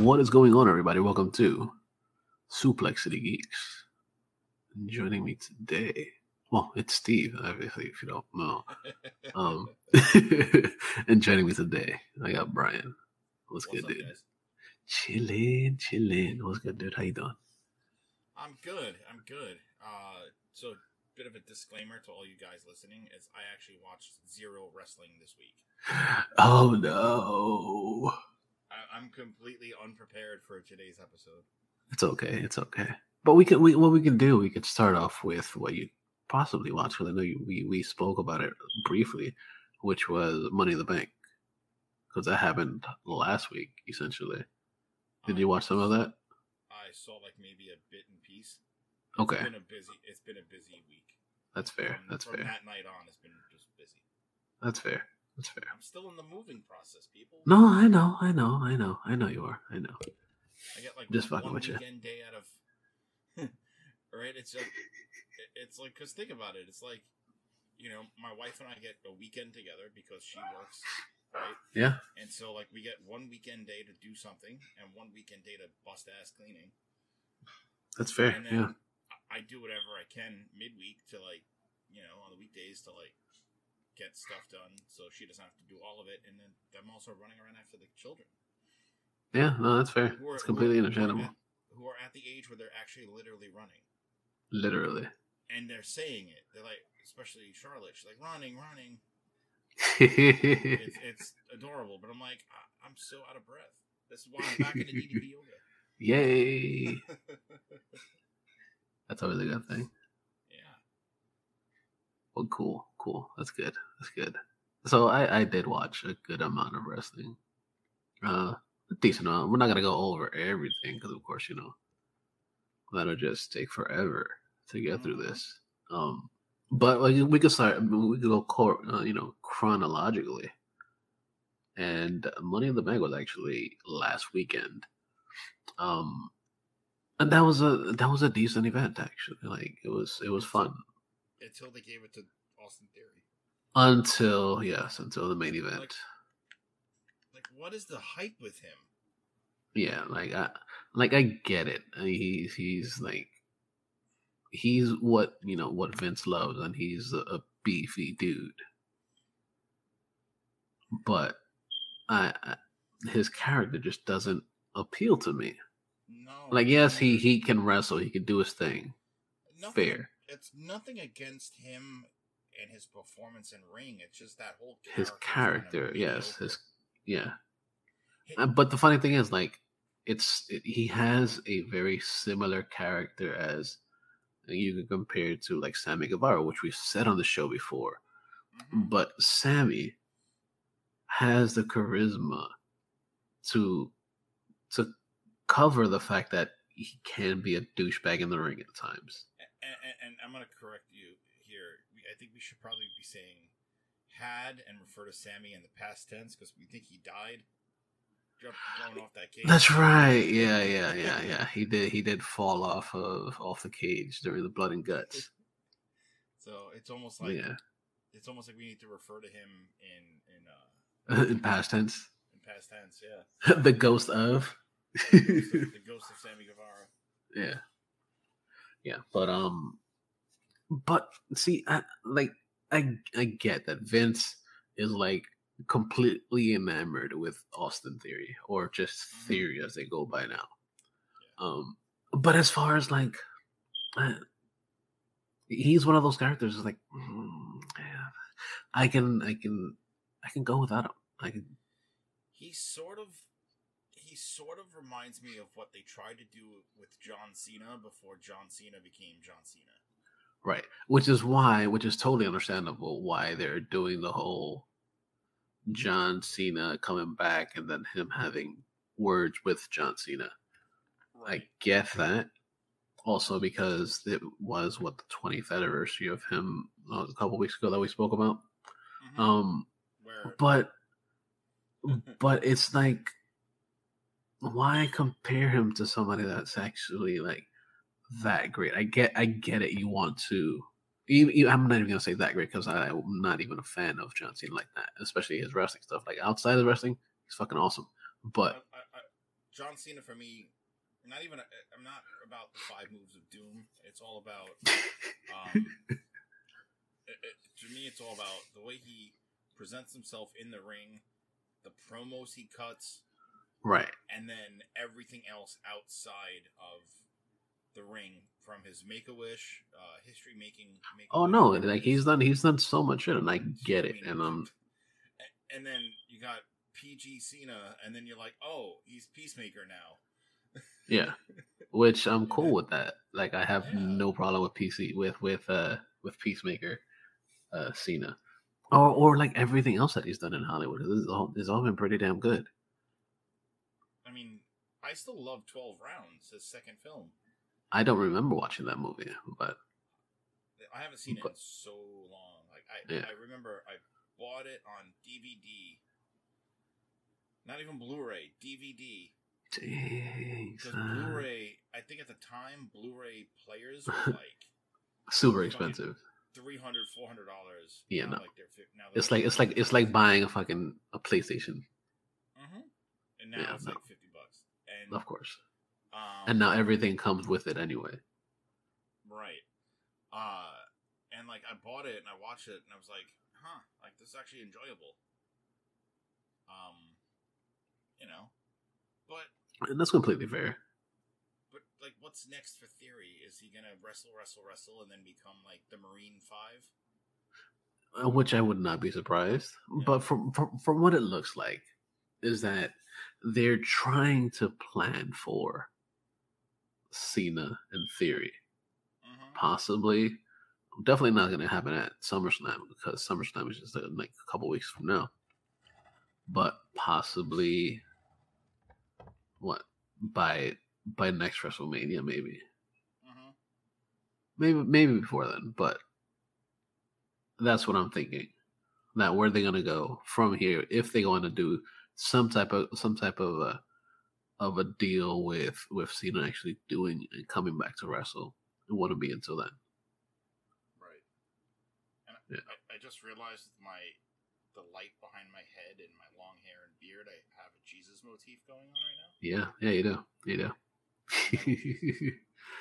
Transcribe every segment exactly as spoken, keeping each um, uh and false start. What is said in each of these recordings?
What is going on, everybody? Welcome to Suplex City Geeks. And joining me today, well, it's Steve, obviously, if you don't know. Um, and joining me today, I got Brian. What's, What's good, up, dude? Guys? Chilling, chilling. What's good, dude? How you doing? I'm good. I'm good. Uh, so, bit of a disclaimer to all you guys listening is I actually watched zero wrestling this week. Oh no. I'm completely unprepared for today's episode. It's okay. It's okay. But we can. We what we can do. We could start off with what you possibly watched. Because I know you, we we spoke about it briefly, which was Money in the Bank, because that happened last week. Essentially, did I you watch some of that? I saw like maybe a bit in piece. Okay. It's been a busy. It's been a busy week. That's fair. From, That's from fair. That night on, it's been just busy. That's fair. That's fair. I'm still in the moving process, people. No, I know, I know, I know, I know you are. I know. I get like just one fucking with weekend you. day out of, right? It's like, it's like, cause think about it. It's like, you know, my wife and I get a weekend together because she works, right? Yeah. And so like we get one weekend day to do something and one weekend day to bust ass cleaning. That's fair. And then yeah. I do whatever I can midweek to like, you know, on the weekdays to like get stuff done so she doesn't have to do all of it, and then I'm also running around after the children. Yeah, no, that's fair. Who are, it's completely who are, understandable. Who are, at, who are at the age where they're actually literally running. Literally. And they're saying it. They're like, especially Charlotte, she's like, running, running. it's, it's adorable, but I'm like, I, I'm so out of breath. This is why I'm back into D D P yoga. Yay. That's always a good thing. Well, cool, cool. That's good. That's good. So I, I did watch a good amount of wrestling. Uh, a decent amount. We're not gonna go over everything because, of course, you know that'll just take forever to get through this. Um, but like we could start. I mean, we could go, cor- uh, you know, chronologically. And Money in the Bank was actually last weekend. Um, and that was a that was a decent event actually. Like it was it was fun. Until they gave it to Austin Theory. Until, yes, until the main event. Like, like what is the hype with him? Yeah, like I, like I get it. He's he's like, he's what you know what Vince loves, and he's a, a beefy dude. But I, I, his character just doesn't appeal to me. No. Like yes, he he can wrestle. He can do his thing. Nothing, Fair. It's nothing against him and his performance in ring. It's just that whole character his character. Kind of yes, his yeah. Hey, but the funny thing is, like, it's it, he has a very similar character as you can compare it to like Sammy Guevara, which we said on the show before. Mm-hmm. But Sammy has the charisma to to cover the fact that he can be a douchebag in the ring at times. And, and, and I'm going to correct you here. I think we should probably be saying had and refer to Sammy in the past tense because we think he died. Going off that cage. That's right. Yeah, yeah, yeah, yeah. He did. He did fall off of off the cage during the blood and guts. So it's almost like yeah. It's almost like we need to refer to him in in uh, in past tense. In past tense, yeah. the ghost of. the, ghost of the ghost of Sammy Guevara. Yeah. Yeah, but um, but see, I, like I I get that Vince is like completely enamored with Austin Theory, or just mm-hmm. Theory as they go by now. Yeah. Um, but as far as like, I, he's one of those characters. Like, mm, yeah, I can I can I can go without him. I can. He sort of. He sort of reminds me of what they tried to do with John Cena before John Cena became John Cena. Right. Which is why, which is totally understandable why they're doing the whole John Cena coming back and then him having words with John Cena. Right. I get that. Also because it was, what, the twentieth anniversary of him uh, a couple weeks ago that we spoke about. Mm-hmm. Um, Where... But, but it's like, why compare him to somebody that's actually like that great? I get, I get it. You want to. Even, even, I'm not even gonna say that great because I'm not even a fan of John Cena like that, especially his wrestling stuff. Like outside of wrestling, he's fucking awesome. But I, I, John Cena for me, not even. A, I'm not about the five moves of doom. It's all about. Um, it, it, to me, it's all about the way he presents himself in the ring, the promos he cuts, right, and then everything else outside of the ring, from his Make-A-Wish, uh, history making. Make-A-Wish oh no, videos. like he's done he's done so much shit, and I get it, I mean, and um, and then you got P G Cena, and then you're like, oh, he's Peacemaker now. yeah, which I'm cool with that. Like I have Yeah. no problem with P C with with uh with Peacemaker, uh Cena, or or like everything else that he's done in Hollywood. It's all it's all been pretty damn good. I mean, I still love twelve Rounds, his second film. I don't remember watching that movie, but I haven't seen but, it in so long. Like I, yeah. I remember I bought it on D V D. Not even Blu-ray, D V D. Dang, Because son. Blu-ray, I think at the time, Blu-ray players were like super expensive. three hundred dollars, four hundred dollars. Yeah, now, no. Like they're, now they're It's like it's like it's like buying a fucking a PlayStation. Mm-hmm. And now Yeah, it's no. like fifty bucks. And Of course. um, And now everything comes with it anyway. right. Uh, and like I bought it and I watched it and I was like, huh, like this is actually enjoyable. Um, you know, but And that's completely fair. but like, what's next for Theory? Is he gonna wrestle, wrestle, wrestle, and then become like the Marine Five? Uh, Which I would not be surprised. Yeah. But from, from from what it looks like, is that they're trying to plan for Cena and Theory. Mm-hmm. Possibly, definitely not going to happen at SummerSlam because SummerSlam is just uh, like a couple weeks from now. But possibly, what by by next WrestleMania, maybe, Mm-hmm. maybe maybe before then. But that's what I'm thinking. That where they're gonna go from here if they're going to do some type of some type of a of a deal with with Cena actually doing and coming back to wrestle. It wouldn't be until then. Right. And Yeah. I, I just realized with my the light behind my head and my long hair and beard, I have a Jesus motif going on right now. Yeah, yeah, you do, you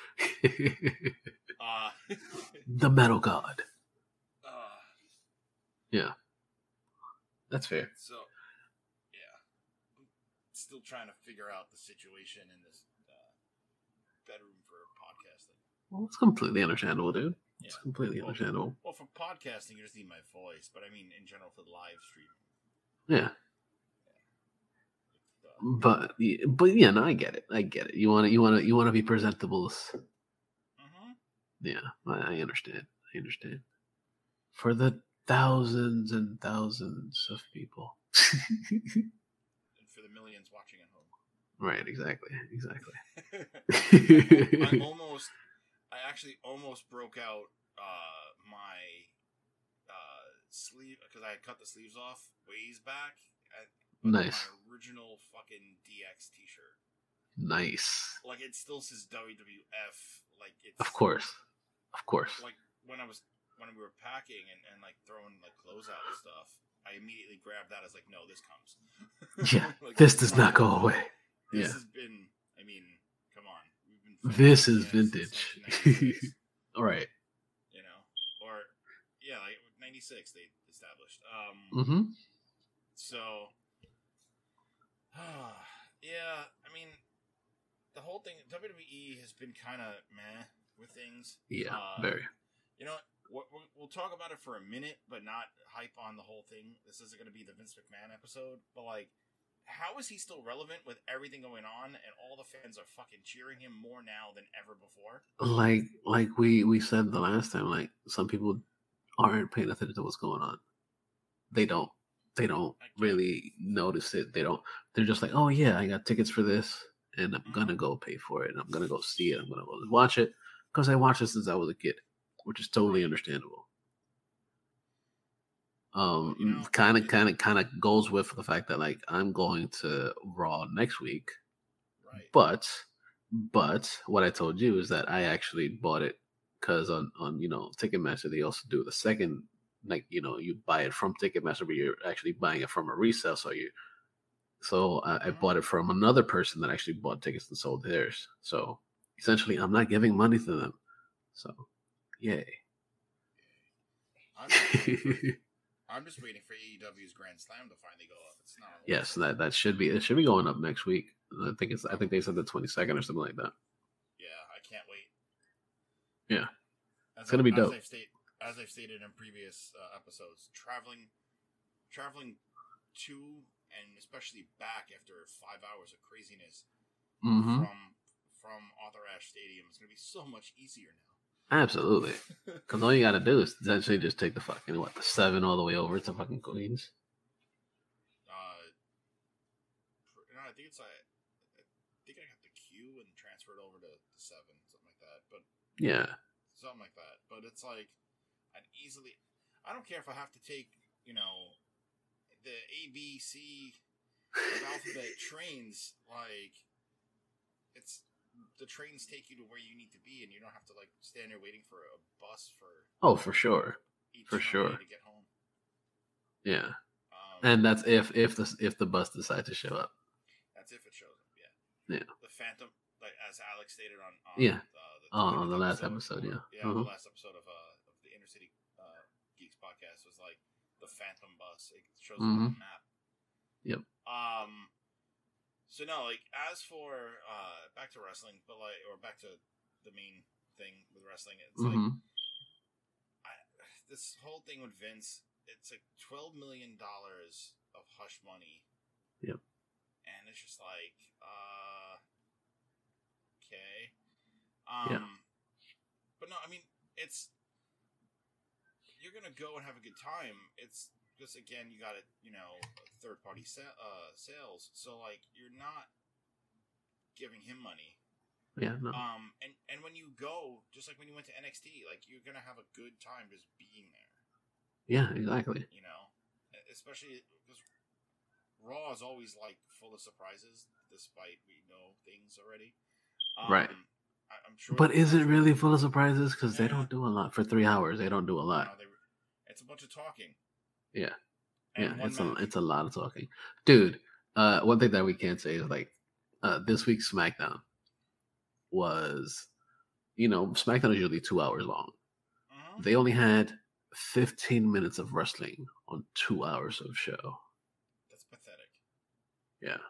do. Uh, The Metal God. uh, Yeah, that's fair. so, yeah. I'm still trying to figure out the situation in this uh, bedroom for podcasting. Well, it's completely understandable, dude. It's Yeah. completely Well, understandable. Well, for podcasting, you just need my voice, but I mean, in general, for the live streaming. Yeah, It's, uh, but yeah, but yeah, no, I get it. I get it. You want to, you want to, you want to be presentable. mhm. Yeah, I, I understand. I understand. For the thousands and thousands of people. And for the millions watching at home. Right, exactly, exactly. I almost, I actually almost broke out uh, my uh, sleeve because I had cut the sleeves off ways back. At, with Nice. My original fucking D X T-shirt. Nice. Like it still says W W F. Like it's Of course, of course. Like when I was when we were packing and, and like throwing like clothes out and stuff, I immediately grabbed that as like, no, this comes. Yeah, Like, this does not go away. This Yeah. has been. I mean, come on. We've been. This is fans since vintage. nineteen ninety-six, All right. you know, or yeah, like ninety-six they established. Um. Mm-hmm. So. Yeah, I mean, the whole thing W W E has been kind of meh with things. Yeah, Uh, very. You know what? We'll, we'll talk about it for a minute, but not hype on the whole thing. This isn't going to be the Vince McMahon episode, but like, how is he still relevant with everything going on and all the fans are fucking cheering him more now than ever before? Like, like we we said the last time, like some people aren't paying attention to what's going on. They don't. They don't really notice it. They don't. They're just like, oh yeah, I got tickets for this, and I'm gonna go pay for it, and I'm gonna go see it. I'm gonna go watch it because I watched it since I was a kid, which is totally understandable. Um, You know, kind of, kind of, kind of goes with the fact that like I'm going to Raw next week, Right. but, but what I told you is that I actually bought it because on on you know Ticketmaster they also do the second. Like, you know, you buy it from Ticketmaster, but you're actually buying it from a resale. So you So I, I Mhm. bought it from another person that actually bought tickets and sold theirs. So essentially, I'm not giving money to them. So, yay. I'm just waiting for I'm just waiting for A E W's Grand Slam to finally go up. It's not on the Yes, website. that that should be it. Should be going up next week. I think it's. I think they said the twenty-second or something like that. Yeah, I can't wait. Yeah, As it's gonna be I, as dope. I've stated, as I've stated in previous uh, episodes, traveling, traveling to and especially back after five hours of craziness Mm-hmm. from from Arthur Ashe Stadium is going to be so much easier now. Absolutely. Because all you got to do is essentially just take the fucking what the seven all the way over to fucking Queens. Uh, no, I think it's like I think I got the Q and transferred over to the seven, something like that. But Yeah. something like that. But it's like I'd easily. I don't care if I have to take you know the A B C of alphabet trains. Like it's the trains take you to where you need to be, and you don't have to like stand there waiting for a bus for Oh, for sure. each For sure. to get home. Yeah. Um, And that's if if the if the bus decides to show up. That's if it shows up. Yeah. Yeah. The Phantom, like as Alex stated on, on Yeah. uh, the Oh, on the last episode, or, yeah. yeah, uh-huh. the last episode of uh of the Inner City uh, Geeks podcast was like the Phantom bus. It shows mm-hmm. up on the map. Yep. Um. So no, like as for uh back to wrestling, but like or back to the main thing with wrestling, it's mm-hmm. like I, this whole thing with Vince. It's like twelve million dollars of hush money. Yep. And it's just like, uh, okay. Um, yeah. But no, I mean, it's, you're going to go and have a good time. It's just, again, you got it, you know, third party sa- uh, sales. So, like, you're not giving him money. Yeah, no. Um, and, and when you go, just like when you went to N X T, like, you're going to have a good time just being there. Yeah, exactly. You know, especially because Raw is always like full of surprises, despite we know things already. Um, right. I, I'm sure. But is it really full of surprises? Because yeah. they don't do a lot for three hours. They don't do a lot. No, they, it's a bunch of talking. Yeah. And yeah, it's match. a it's a lot of talking, dude. Uh, one thing that we can't say is like, uh, this week's SmackDown was, you know, SmackDown is usually two hours long. Mm-hmm. They only had fifteen minutes of wrestling on two hours of show. That's pathetic. Yeah.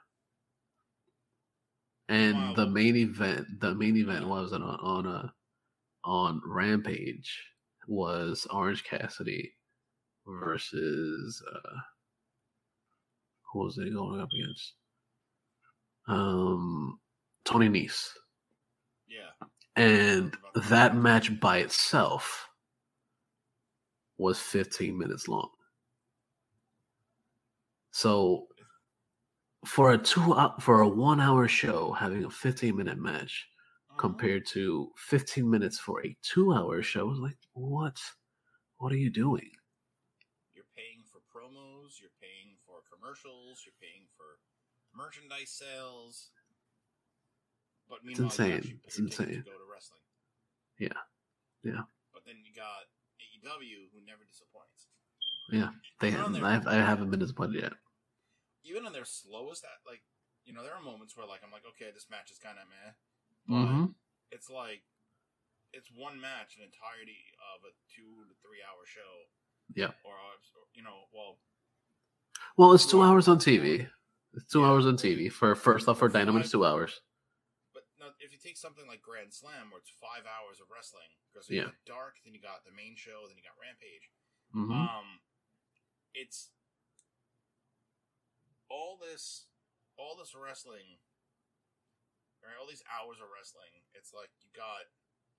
And wow. the main event, the main event was on on a on Rampage was Orange Cassidy versus uh, who was it going up against? Um, Tony Nese. Yeah. And that match by itself was fifteen minutes long. So for a two for a one hour show, having a fifteen minute match uh-huh. compared to fifteen minutes for a two hour show, was like, what? What are you doing? You're paying for promos. You're paying for commercials. You're paying for merchandise sales. But meanwhile, it's insane. You it's insane. To go to wrestling. Yeah, yeah. But then you got A E W, who never disappoints. Yeah, they have. Their, I haven't been disappointed yet. Even on their slowest, at like you know, there are moments where like I'm like, okay, this match is kind of meh, but mm-hmm. it's like it's one match, an entirety of a two to three hour show. Yeah. Or, or you know, well. Well, it's two hours on T V. It's two yeah, hours on T V for first off for Dynamite. It's two hours. But no, if you take something like Grand Slam, where it's five hours of wrestling, because you yeah. got Dark, then you got the main show, then you got Rampage. Mm-hmm. Um, it's all this, all this wrestling, or all these hours of wrestling. It's like you got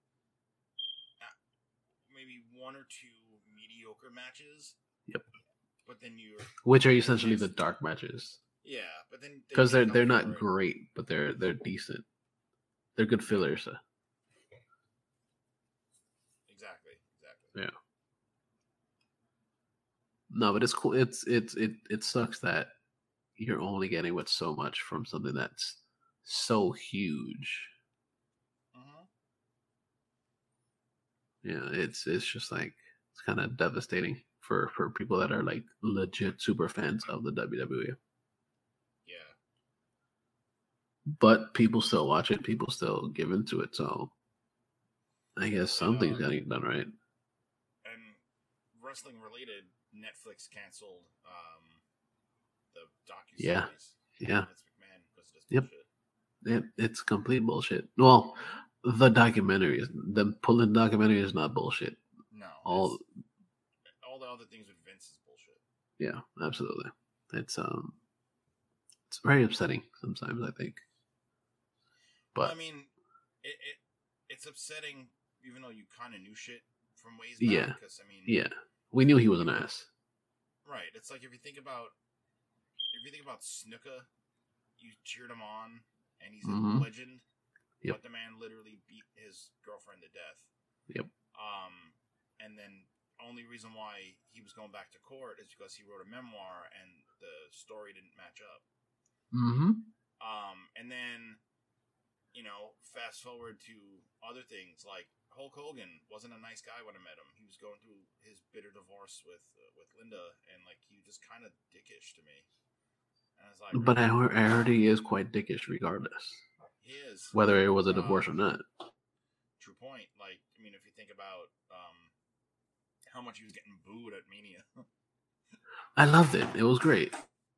maybe one or two mediocre matches. Yep. But then you, which are essentially the dark matches. Yeah, but then because they they're they're not great, but they're they're decent. They're good fillers. So. Exactly. Exactly. Yeah. No, but it's cool. It's it's it it sucks that you're only getting with so much from something that's so huge. Uh-huh. Yeah, it's it's just like it's kind of devastating for for people that are like legit super fans of the W W E. Yeah, but people still watch it. People still give into it. So I guess And something's uh, getting done right. and wrestling related, Netflix canceled um the docu Yeah, series on yeah, Vince McMahon because of this yep. bullshit. It, it's complete bullshit. Well, Mm-hmm. the documentary is the pulling documentary is not bullshit. No, All it's all the other things with Vince is bullshit. yeah, absolutely. It's um, it's very upsetting sometimes. I think, Well, I but mean, it, it it's upsetting, even though you kind of knew shit from ways yeah, back. Because I mean, yeah, we knew he was you an were ass. right. It's like if you think about if you think about Snuka, you cheered him on, and he's a Mm-hmm. legend. Yep. But the man literally beat his girlfriend to death. Yep. Um, and then only reason why he was going back to court is because he wrote a memoir and the story didn't match up. Mm-hmm. Um, and then, you know, fast forward to other things like Hulk Hogan wasn't a nice guy when I met him. He was going through his bitter divorce with uh, with Linda, and like he was just kind of dickish to me. And I was like, But I really? heard, I heard he is quite dickish, regardless He is. whether it was a Uh, divorce or not. true point. Like, I mean, if you think about um, how much he was getting booed at Mania. I loved it. It was great.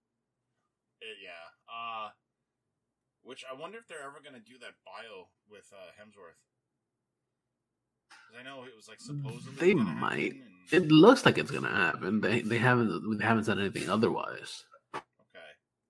It, yeah. Uh, which I wonder if they're ever going to do that bio with uh, Hemsworth. Because I know it was like supposedly They going to might. happen. And... It looks like it's gonna happen. They they haven't they haven't said anything otherwise. Okay.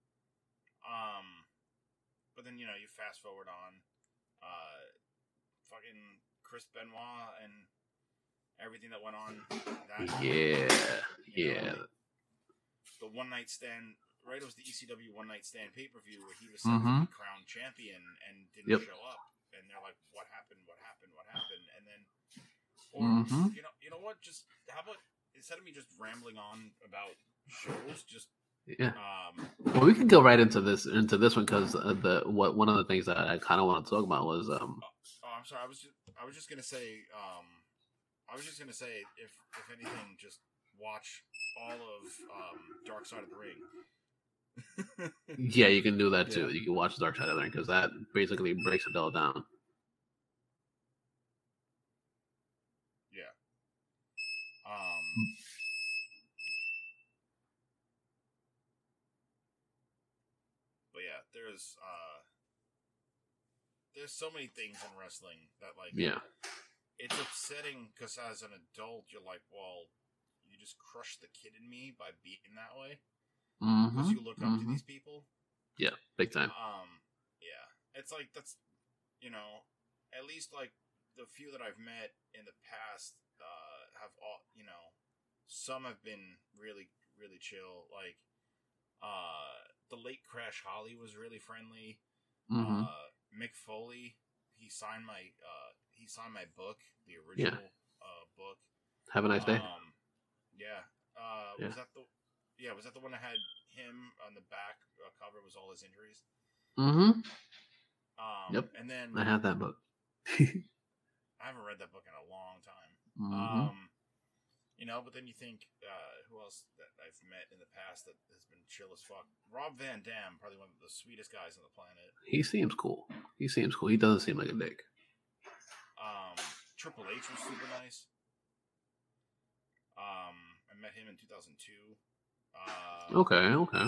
Um, but then you know you fast forward on, uh, fucking Chris Benoit and everything that went on. That Yeah, you know, yeah. like, the one night stand. Right, it was the E C W one night stand pay per view where he was set Mm-hmm. to be crowned champion and didn't Yep. show up, and they're like, "What happened? What happened? What happened?" And then, or Mm-hmm. you know, you know what? Just how about instead of me just rambling on about shows, just Yeah. um, Well, we can go right into this into this one because uh, the what one of the things that I kind of want to talk about was um. oh, oh, I'm sorry, I was just I was just gonna say um, I was just gonna say if if anything, just watch all of um, Dark Side of the Ring. Yeah, you can do that too. Yeah. You can watch Dark Side of the Ring because that basically breaks it all down. Yeah. Um. But yeah, there's uh, there's so many things in wrestling that like Yeah. it's upsetting because as an adult you're like, well, you just crushed the kid in me by being that way because Mm-hmm. you look up to Mm-hmm. these people. Yeah, big time. Um. Yeah, it's like that's you know at least like the few that I've met in the past uh have all you know some have been really really chill like uh the late Crash Holly was really friendly. Mm-hmm. uh Mick Foley, he signed my uh he signed my book, the Yeah. original uh book. Have a nice day. Um yeah. Uh Yeah. was that the yeah, was that the one that had him on the back uh, cover was all his injuries? Mm-hmm. Um Yep. and then I have that book. I haven't read that book in a long time. Mm-hmm. Um you know, but then you think uh who else that I've met in the past that has been chill as fuck? Rob Van Dam, probably one of the sweetest guys on the planet. He seems cool. He seems cool. He doesn't seem like a dick. Um, Triple H was super nice. Um, I met him in two thousand two. Uh, Okay, okay.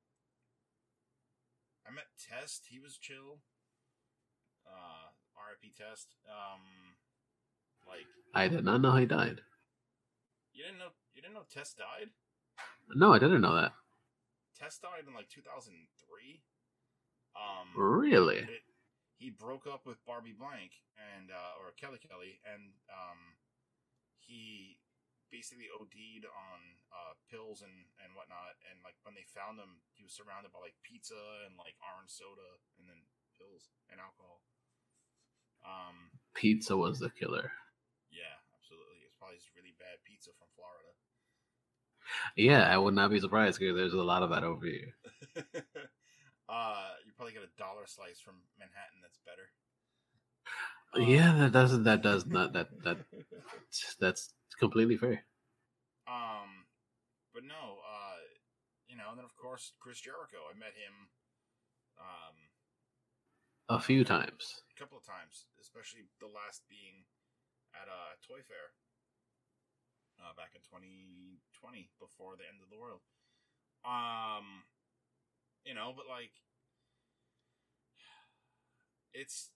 I met Test. He was chill. Uh, R I P Test. Um, like I did not know he died. you didn't know you didn't know Test died? No, I didn't know that. Test died in like two thousand three. Um, Really? it, he broke up with Barbie Blank and uh, or Kelly Kelly, and um, he basically O D'd on uh, pills and, and whatnot. And like when they found him, he was surrounded by like pizza and like orange soda, and then pills and alcohol. Um, Pizza was the killer. yeah, absolutely. It's probably just really bad pizza from Florida. Yeah, I would not be surprised because there's a lot of that over here. uh, you probably get a dollar slice from Manhattan that's better. Yeah, Um, that doesn't. That does not. That that that's completely fair. Um, but no, uh, you know, and then of course Chris Jericho. I met him, um, A few times. A couple of times, especially the last being at a uh, Toy Fair uh, back in twenty twenty, before the end of the world. Um, you know, but like, it's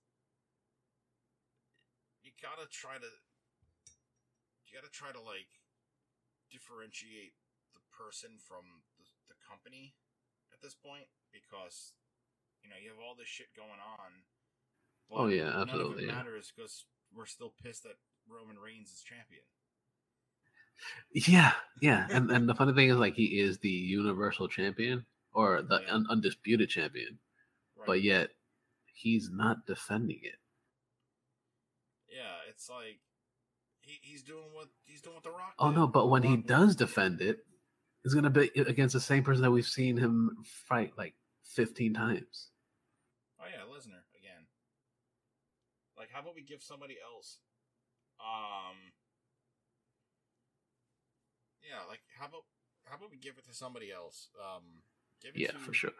you gotta try to you gotta try to like differentiate the person from the, the company at this point, because you know you have all this shit going on, but Oh yeah, none of it absolutely. matters because we're still pissed that Roman Reigns is champion. Yeah, yeah, and and the funny thing is, like, he is the Universal Champion or the Yeah. un- undisputed champion, Right. but yet he's not defending it. Yeah, it's like he, he's doing what he's doing what The Rock Oh did. no, but when The he Rock does defend it, it's gonna be against the same person that we've seen him fight like fifteen times. Oh yeah, Lesnar again. Like, how about we give somebody else? Um, yeah, like how about how about we give it to somebody else? Um, give it Yeah, to for sure.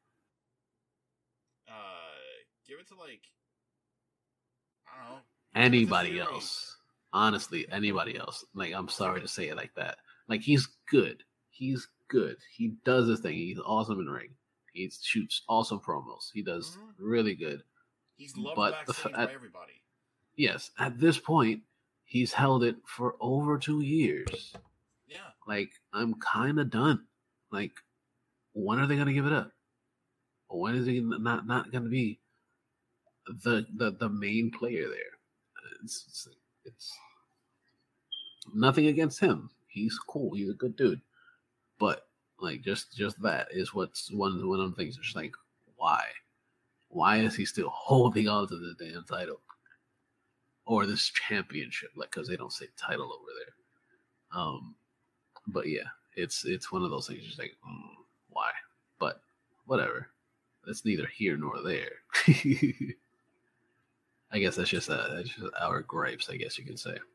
uh, give it to like I don't know Anybody else, honestly, anybody else. Like, I'm sorry to say it like that. Like, he's good. He's good. He does his thing. He's awesome in ring. He shoots awesome promos. He does mm-hmm. really good. He's loved but backstage the, at, by everybody. Yes, at this point, he's held it for over two years. Yeah. Like, I'm kind of done. Like, when are they gonna give it up? When is he not not gonna be the the the main player there? It's, it's, it's nothing against him. He's cool. He's a good dude. But like, just just that is what's one one of the things. Just like, why? Why is he still holding on to the damn title or this championship? Like, because they don't say title over there. Um, but yeah, it's it's one of those things. Just like, mm, why? But whatever. That's neither here nor there. I guess that's just uh, that's just our gripes. I guess you can say.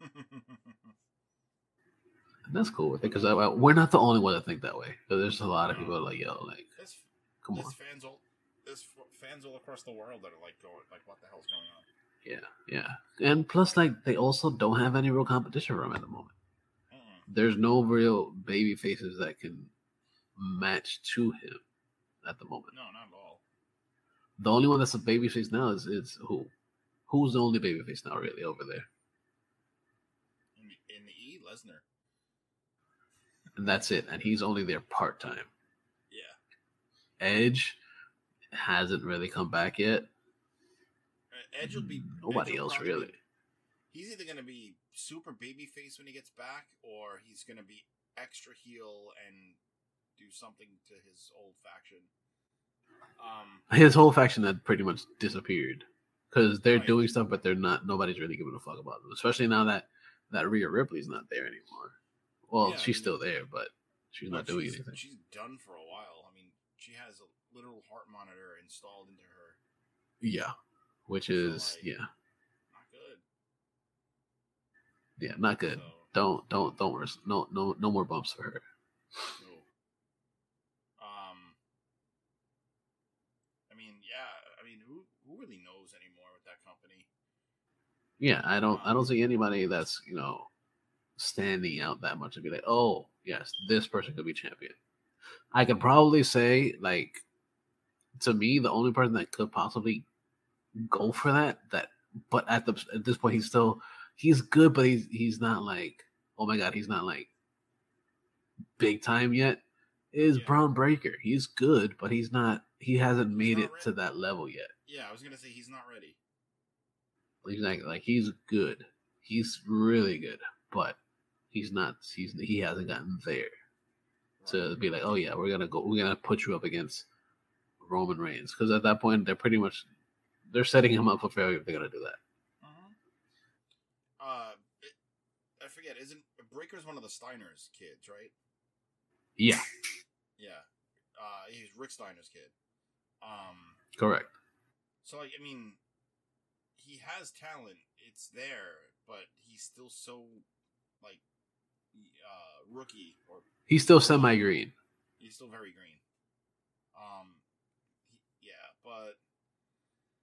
And that's cool with it, because we're not the only one to think that way. Because there's a lot of people like, yo, like, there's, come there's on. Fans all, there's fans all across the world that are like, going, like, what the hell's going on? Yeah, yeah. And plus, like, they also don't have any real competition for him at the moment. Mm-mm. There's no real baby faces that can match to him at the moment. No, not at all. The only one that's a baby face now is, is who? Who's the only baby face now, really, over there? In the, in the E, Lesnar. And that's it. And he's only there part time. Yeah. Edge hasn't really come back yet. Uh, Edge will be nobody Edge will else really. Be, he's either going to be super babyface when he gets back, or he's going to be extra heel and do something to his old faction. Um, his whole faction had pretty much disappeared because they're right. doing stuff, but they're not. Nobody's really giving a fuck about them, especially now that that Rhea Ripley's not there anymore. Well, yeah, she's I mean, still there, but she's not doing she's, anything. She's done for a while. I mean, she has a literal heart monitor installed into her. Yeah, which is so, like, yeah, not good. Yeah, not good. So, don't don't don't worry. No no no more bumps for her. No. Um. I mean, yeah. I mean, who who really knows anymore with that company? Yeah, I don't. Um, I don't see anybody that's you know. standing out that much and be like, oh yes, this person could be champion. I could probably say, like, to me, the only person that could possibly go for that, that, but at the at this point, he's still he's good, but he's he's not like, oh my god, he's not like big time yet. Is yeah. Braun Breaker? He's good, but he's not. He hasn't he's made it ready. to that level yet. Yeah, I was gonna say he's not ready. Exactly, like he's good. He's really good, but he's not. He's he hasn't gotten there right. to be like, oh yeah, we're gonna go. We're gonna put you up against Roman Reigns, because at that point they're pretty much they're setting him up for failure if they're gonna do that. Uh-huh. Uh, it, I forget. Isn't Breaker's one of the Steiner's kids, right? Yeah. Yeah. Uh, he's Rick Steiner's kid. Um. Correct. So, like, I mean, he has talent. It's there, but he's still so like uh, rookie, or he's still semi-green. He's still very green. Um, he, yeah, but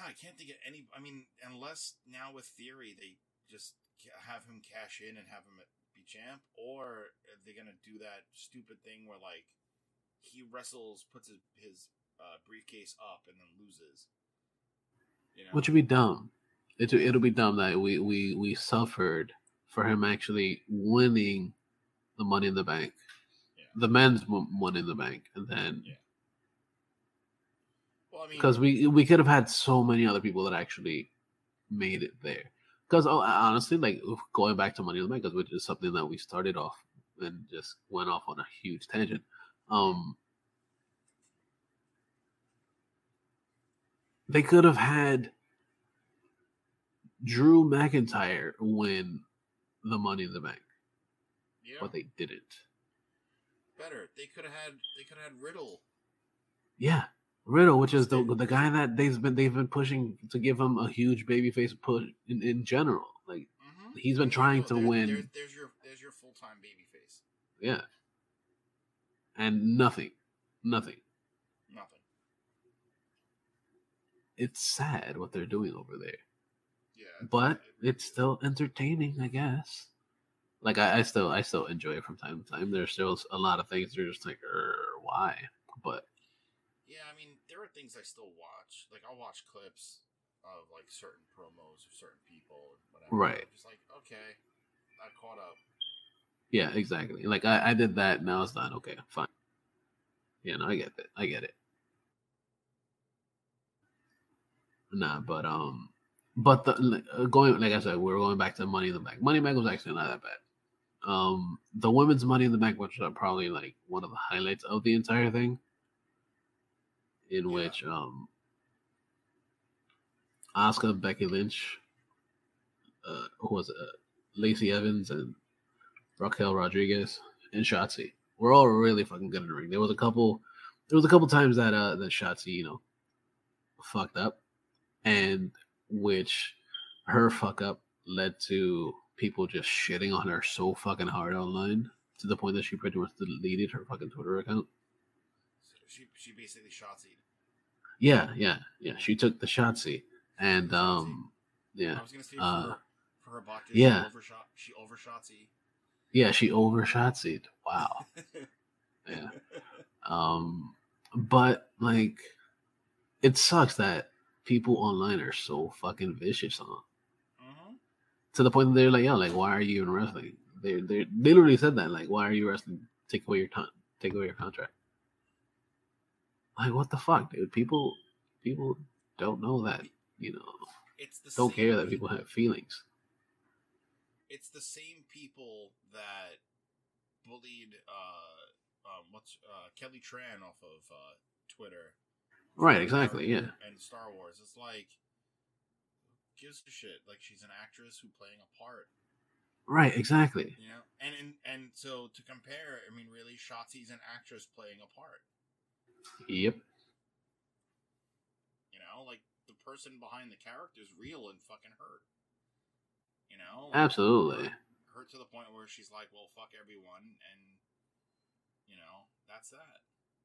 I can't think of any. I mean, unless now with Theory they just have him cash in and have him be champ, or are they gonna do that stupid thing where like he wrestles, puts his, his uh, briefcase up, and then loses? You know? Which would be dumb. It, it'll be dumb that we, we, we suffered for him actually winning the Money in the Bank, yeah. the men's Money in the Bank, and then yeah. Well, I mean, because we we could have had so many other people that actually made it there. Because oh, honestly, like going back to Money in the Bank, which is something that we started off and just went off on a huge tangent. Um, they could have had Drew McIntyre win the Money in the Bank, yeah. but they didn't. Better, they could have had they could have had Riddle. Yeah, Riddle, which is the the guy that they've been they've been pushing to give him a huge babyface push in, in general. Like mm-hmm. he's been trying to there's, win. There's, there's your there's your full time babyface. Yeah, and nothing, nothing, nothing. It's sad what they're doing over there. Yeah, but it's still entertaining, I guess. Like I, I still I still enjoy it from time to time. There's still a lot of things that are just like, why? But yeah, I mean, there are things I still watch. Like I'll watch clips of like certain promos of certain people or whatever. Right. I'm just like, okay, I caught up. Yeah, exactly. Like I, I did that, and I was done. Okay, fine. Yeah, no, I get it. I get it. Nah, but um, but the uh, going like I said, we're going back to Money in the Bank. Money in the Bank was actually not that bad. Um, the women's Money in the Bank, which are probably like one of the highlights of the entire thing, in yeah. which um, Asuka, Becky Lynch, uh, who was it, uh, Lacey Evans, and Raquel Rodriguez and Shotzi were all really fucking good in the ring. There was a couple, there was a couple times that uh that Shotzi, you know, fucked up, and which her fuck up led to people just shitting on her so fucking hard online to the point that she pretty much deleted her fucking Twitter account. So she she basically Shotzi'd. Yeah, yeah, yeah. She took the Shotzi, and um, yeah. I was gonna say for, uh, her, for her botches, yeah. she overshot. She overshotzi. Yeah, she overshotzied. Wow. Yeah. Um, but like, it sucks that people online are so fucking vicious on. Mm-hmm. To the point that they're like, yo, like, why are you even wrestling? They they literally said that, like, why are you wrestling? Take away your time. Take away your contract. Like, what the fuck, dude? People, people don't know that, you know. It's the don't care that people. people have feelings. It's the same people that bullied uh, um, what's uh, Kelly Tran off of uh, Twitter. Right, exactly, Star- yeah. And Star Wars. It's like, who gives a shit? Like, she's an actress who playing a part. Right, exactly. You know, and and, and so to compare, I mean, really, Shotzi's an actress playing a part. Yep. You know, like, the person behind the character is real and fucking hurt. You know? Absolutely. Hurt, hurt to the point where she's like, well, fuck everyone, and, you know, that's that.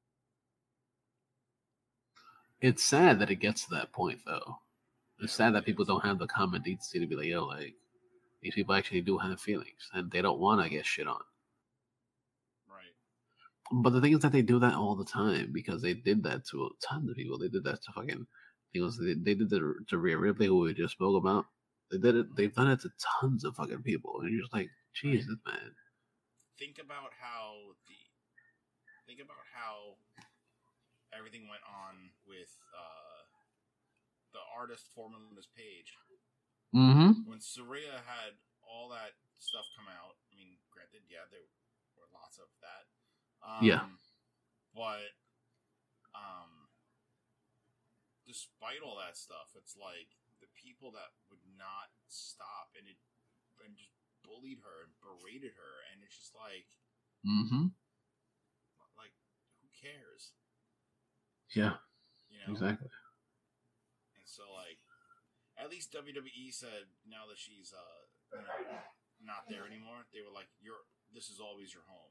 It's sad that it gets to that point, though. It's yeah, sad that people don't have the common decency to be like, yo, like, these people actually do have feelings, and they don't want to get shit on. Right. But the thing is that they do that all the time, because they did that to tons of people. They did that to fucking, it was, they, they did that to Rhea Ripley, who we just spoke about. They did it. They've done it to tons of fucking people, and you're just like, Jesus, man. Think about how the think about how everything went on with uh, the artist formerly known as Paige. Mm-hmm. When Saraya had all that stuff come out, I mean, granted, yeah, there were lots of that. Um, yeah. But um, despite all that stuff, it's like the people that would not stop and it and just bullied her and berated her, and it's just like, mm-hmm. like, who cares? Yeah, you know, exactly. And so, like, at least W W E said now that she's uh, you know, not there anymore, they were like, "You're this is always your home,"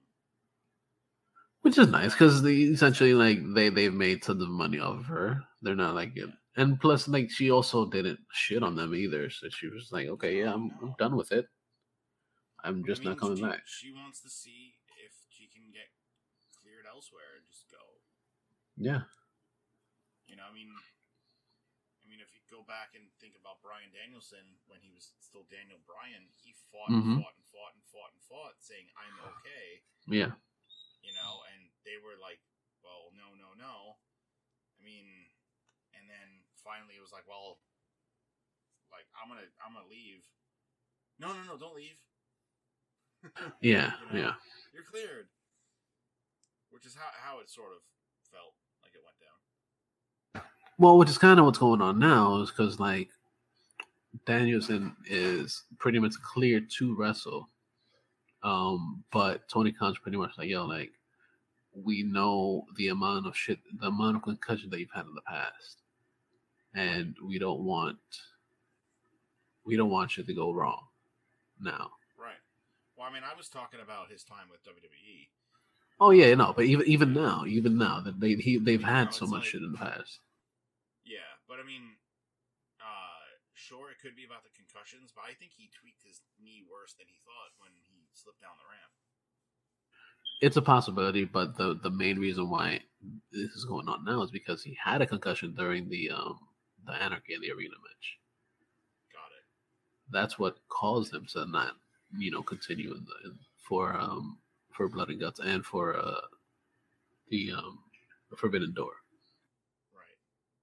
which is nice because they essentially like they they've made tons of money off of her. They're not like, yeah. And plus, like, she also didn't shit on them either. So she was like, okay, yeah, No, I'm, I'm no. done with it. I'm I just not mean, coming she back. she wants to see if she can get cleared elsewhere and just go. Yeah. You know, I mean, I mean, if you go back and think about Brian Danielson when he was still Daniel Bryan, he fought and Mm-hmm. fought and fought and fought and fought, saying I'm okay. Yeah. You know, and they were like, well, no, no, no. I mean, and then finally it was like, well, like I'm gonna, I'm gonna leave. No, no, no, don't leave. Yeah. You know, Yeah. you're cleared. Which is how how it sort of felt like it went down. Well, which is kind of what's going on now, is because like Danielson is pretty much cleared to wrestle, um, but Tony Khan's pretty much like, yo, like we know the amount of shit, the amount of concussion that you've had in the past, and we don't want, we don't want shit to go wrong now. Right. Well, I mean, I was talking about his time with W W E. Oh yeah, no, but even even now, even now that they he they've had No, so it's much like- shit in the past. Yeah, but I mean, uh, sure, it could be about the concussions, but I think he tweaked his knee worse than he thought when he slipped down the ramp. It's a possibility, but the the main reason why this is going on now is because he had a concussion during the um the Anarchy in the Arena match. Got it. That's what caused him to not, you know, continue in the in, for um for Blood and Guts and for uh the um Forbidden Door. Right.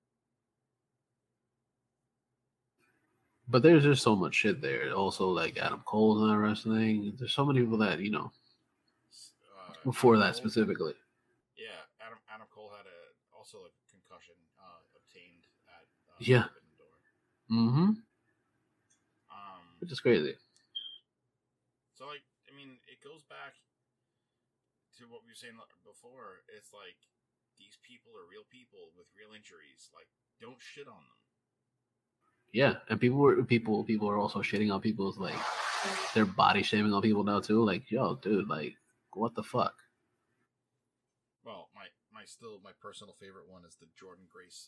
But there's just so much shit there. Also, like Adam Cole's not wrestling. There's so many people that, you know, Uh, for Adam that Cole- specifically. Yeah, Adam Adam Cole had a also a concussion uh, obtained at uh, Yeah. Forbidden Door. Mm-hmm. Um, Which is crazy. so like, I mean, it goes back to what we were saying before. It's like these people are real people with real injuries. Like, don't shit on them. Yeah, and people were people people are also shitting on people's like they're body shaming on people now too. Like, yo, dude, like, what the fuck? Well, my my still my personal favorite one is the Jordan Grace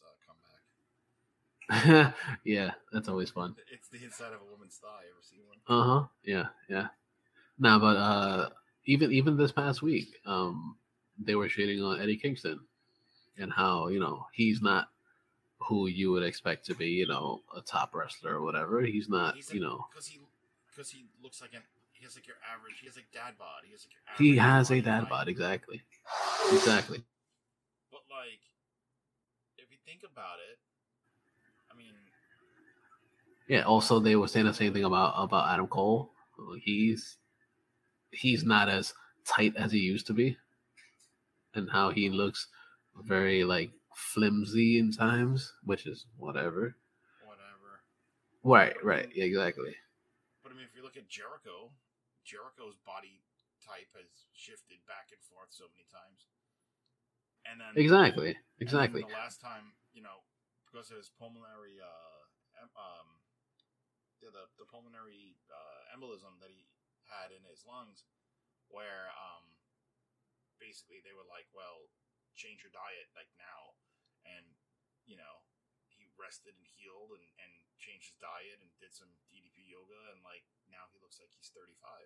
uh, comeback. Yeah, that's always fun. It's the inside of a woman's thigh. Ever seen one? Uh huh. Yeah, yeah. Nah, but uh, even even this past week, um, they were shitting on Eddie Kingston and how, you know, he's not who you would expect to be, you know, a top wrestler or whatever. He's not, He's you know. because he because he looks like an he has like your average. He has like dad bod. He has like your He average has a body dad type. bod, exactly, exactly. But like, if you think about it, I mean, Yeah. Also, they were saying the same thing about about Adam Cole. He's he's not as tight as he used to be, and how he looks very like flimsy in times, which is whatever. whatever. Right. But I Right. mean- Yeah. Exactly. But I mean, if you look at Jericho, Jericho's body type has shifted back and forth so many times. And then Exactly. and then Exactly. the last time, you know, because of his pulmonary, uh, em- um, yeah, the the pulmonary uh, embolism that he had in his lungs, where um, basically they were like, well, change your diet like now, and you know, he rested and healed and and changed his diet and did some D D P yoga, and like now he looks like he's thirty-five.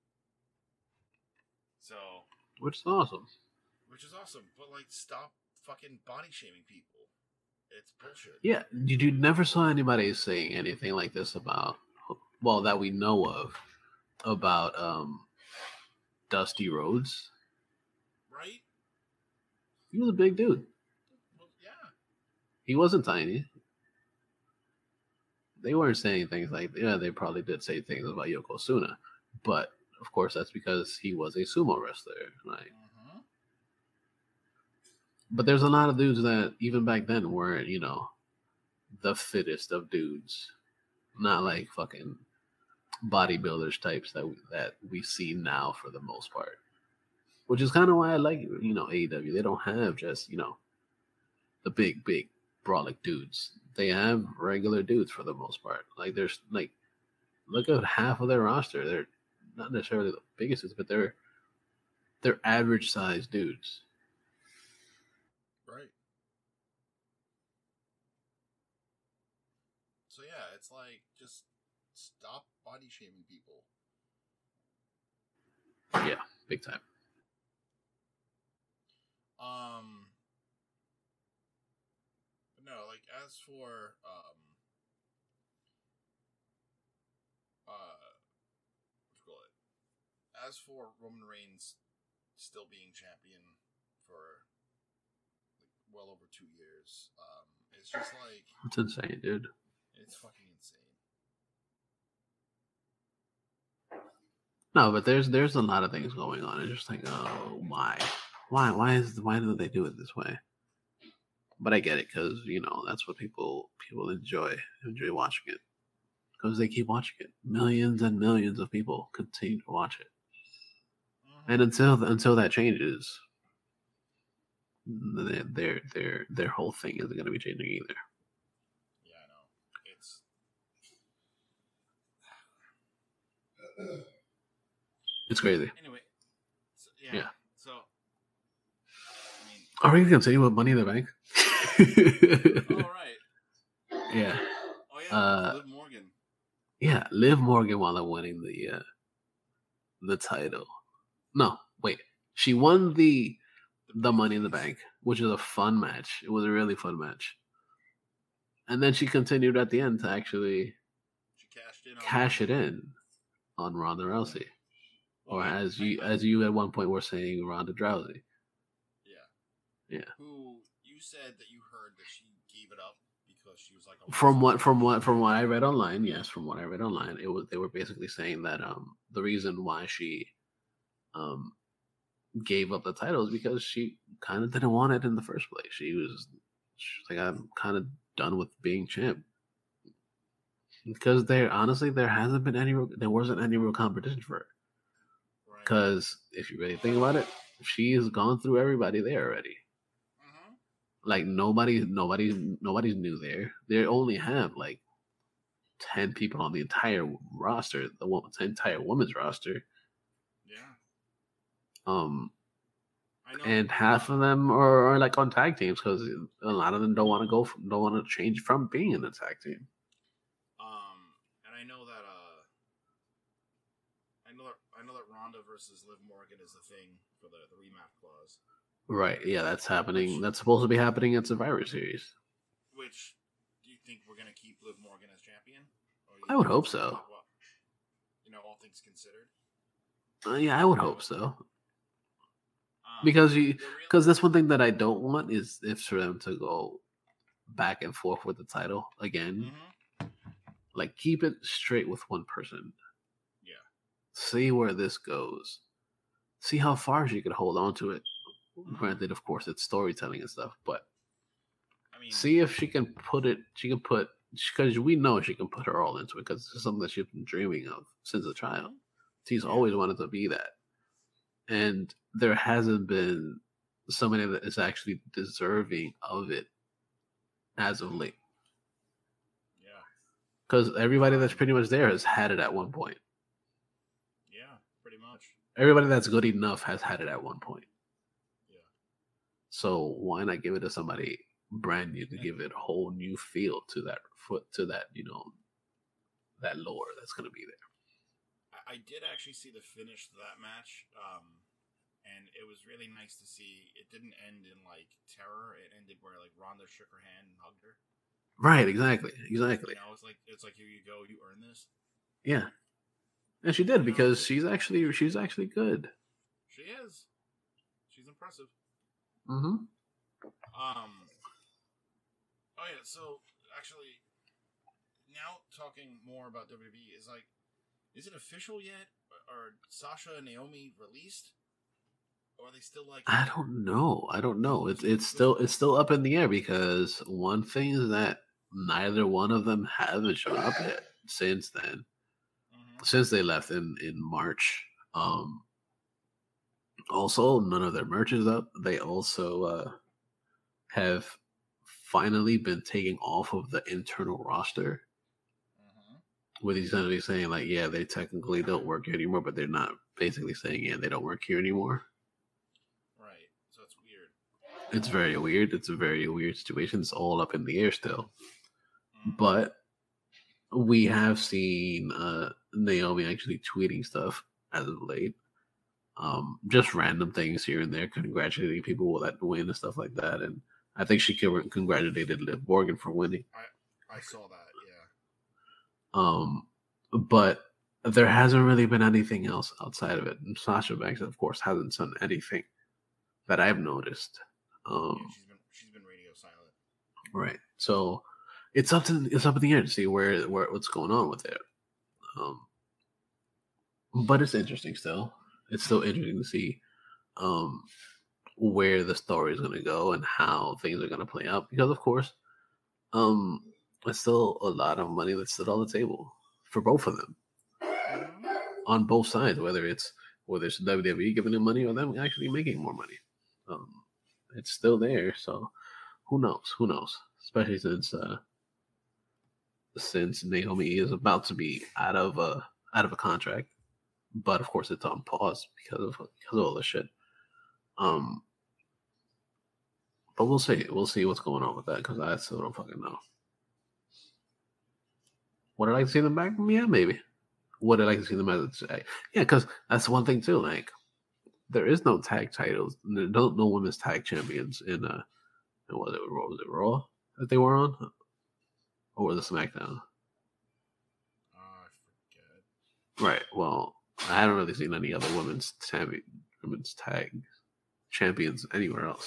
So, Which is awesome. which is awesome, but like, stop fucking body shaming people. It's bullshit. Yeah. You, you never saw anybody saying anything like this about, well, that we know of, about um, Dusty Rhodes. Right? He was a big dude. Well, yeah. He wasn't tiny. They weren't saying things like, yeah, they probably did say things about Yokozuna, but of course that's because he was a sumo wrestler, right? Mm-hmm. But there's a lot of dudes that even back then weren't, you know, the fittest of dudes, not like fucking bodybuilders types that we, that we see now for the most part. Which is kind of why I like, you know, A E W. They don't have just, you know, the big, big, brolic dudes. They have regular dudes for the most part. Like, there's, like, look at half of their roster. They're not necessarily the biggest, but they're they're average sized dudes. Right. it's like just stop body shaming people. Yeah, big time. Um, no, like as for um, uh, what you call it? As for Roman Reigns still being champion for like well over two years, um, it's just like It's insane, dude. it's fucking insane. No, but there's there's a lot of things going on. It's just like, oh, why, why, why is why do they do it this way? But I get it because you know that's what people people enjoy enjoy watching it because they keep watching it. Millions and millions of people continue to watch it, Mm-hmm. and until until that changes, their their their their whole thing isn't going to be changing either. Yeah, I know. It's It's crazy. anyway. So, yeah. Yeah. So, I mean, Are we going to continue with Money in the Bank? all right. Yeah. Oh yeah, Uh, Liv Morgan. Yeah, Liv Morgan wound up winning the uh, the title. No, wait. She won the the Money in the Bank, which is a fun match. It was a really fun match. And then she continued at the end to actually She cashed in. On cash it in on Ronda Rousey, Well, or I- as I- you I- as you at one point were saying, Ronda Rousey. Yeah. Yeah. Who you said that you heard that she gave it up because she was like a From what from what from what I read online, yes, from what I read online, it was they were basically saying that um the reason why she um gave up the title is because she kind of didn't want it in the first place. She was, she was like, I'm kind of done with being champ because there honestly there hasn't been any real, there wasn't any real competition for her. Right. Because if you really think about it, she's gone through everybody there already. Mhm. Like nobody, nobody, nobody's new there. They only have like ten people on the entire roster, the wo- the entire women's roster. Yeah. Um, I know. and half of them are, are like on tag teams because a lot of them don't want to go, from, don't want to change from being in a tag team. Um, and I know that uh, I know that I know that Ronda versus Liv Morgan is the thing for the the rematch clause. Right? Yeah, that's happening. Which- That's supposed to be happening at Survivor Series. Which do you think we're gonna keep Liv Morgan as champion? Or you I would think hope it's so. gonna be, well, you know, all things considered. Uh, yeah, I would hope so. Um, Because you, the real- because that's one thing that I don't want is if for them to go back and forth with the title again. Mhm. Like keep it straight with one person. Yeah. See where this goes. See how far she could hold on to it. Mhm. Granted, of course, it's storytelling and stuff, but I mean, see if she can put it. She can put because we know she can put her all into it because it's something that she's been dreaming of since a child. She's Yeah. always wanted to be that, and there hasn't been somebody that is actually deserving of it as of late. yeah, Because everybody that's pretty much there has had it at one point. yeah, pretty much. Everybody that's good enough has had it at one point. Yeah. So why not give it to somebody brand new to give it a whole new feel to that foot to that, you know, that lore that's gonna be there. I, I did actually see the finish to that match, um, and it was really nice to see. It didn't end in like terror. It ended where like Ronda shook her hand and hugged her. Right, exactly. Exactly. You know, it's like it's like here you go, you earn this. Yeah. And she did because she's actually she's actually good. She is. She's impressive. Mm-hmm. Um. Oh yeah. So actually, now talking more about W W E is like, is it official yet? Are Sasha and Naomi released? Or are they still like? I don't know. I don't know. It's it's still it's still up in the air because one thing is that neither one of them haven't shown up yet since then. Mhm. Since they left in in March. Um also none of their merch is up. They also uh have finally been taken off of the internal roster. Mhm. With essentially saying like, yeah, they technically don't work here anymore, but they're not basically saying, yeah, they don't work here anymore. Right. So it's weird. It's very weird. It's a very weird situation. It's all up in the air still. Mhm. But we have seen uh, Naomi actually tweeting stuff as of late. Um, just random things here and there, congratulating people that win and stuff like that. And I think she congratulated Liv Morgan for winning. I, I saw that, yeah. Um, but there hasn't really been anything else outside of it. And Sasha Banks, of course, hasn't done anything that I've noticed. Um, yeah, she's been she's been radio silent. Right. So it's up to it's up in the air to see where where what's going on with it. Um, but it's interesting still. It's still interesting to see um, where the story is going to go and how things are going to play out. Because, of course, um, it's still a lot of money that's still on the table for both of them. On both sides, whether it's whether it's W W E giving them money or them actually making more money. Um, it's still there. So who knows? Who knows? Especially since uh, since Naomi is about to be out of a out of a contract. But of course, it's on pause because of because of all this shit. Um, but we'll see. We'll see what's going on with that because I still don't fucking know. Would I like to see them back? Yeah, maybe. Would I like to see them as a tag? Yeah, because that's one thing too. Like, there is no tag titles. There's no, no women's tag champions in uh, in what was it? Was it Raw that they were on, or was it SmackDown? Uh, I forget. Right. Well. I haven't really seen any other women's tag, women's tag champions anywhere else.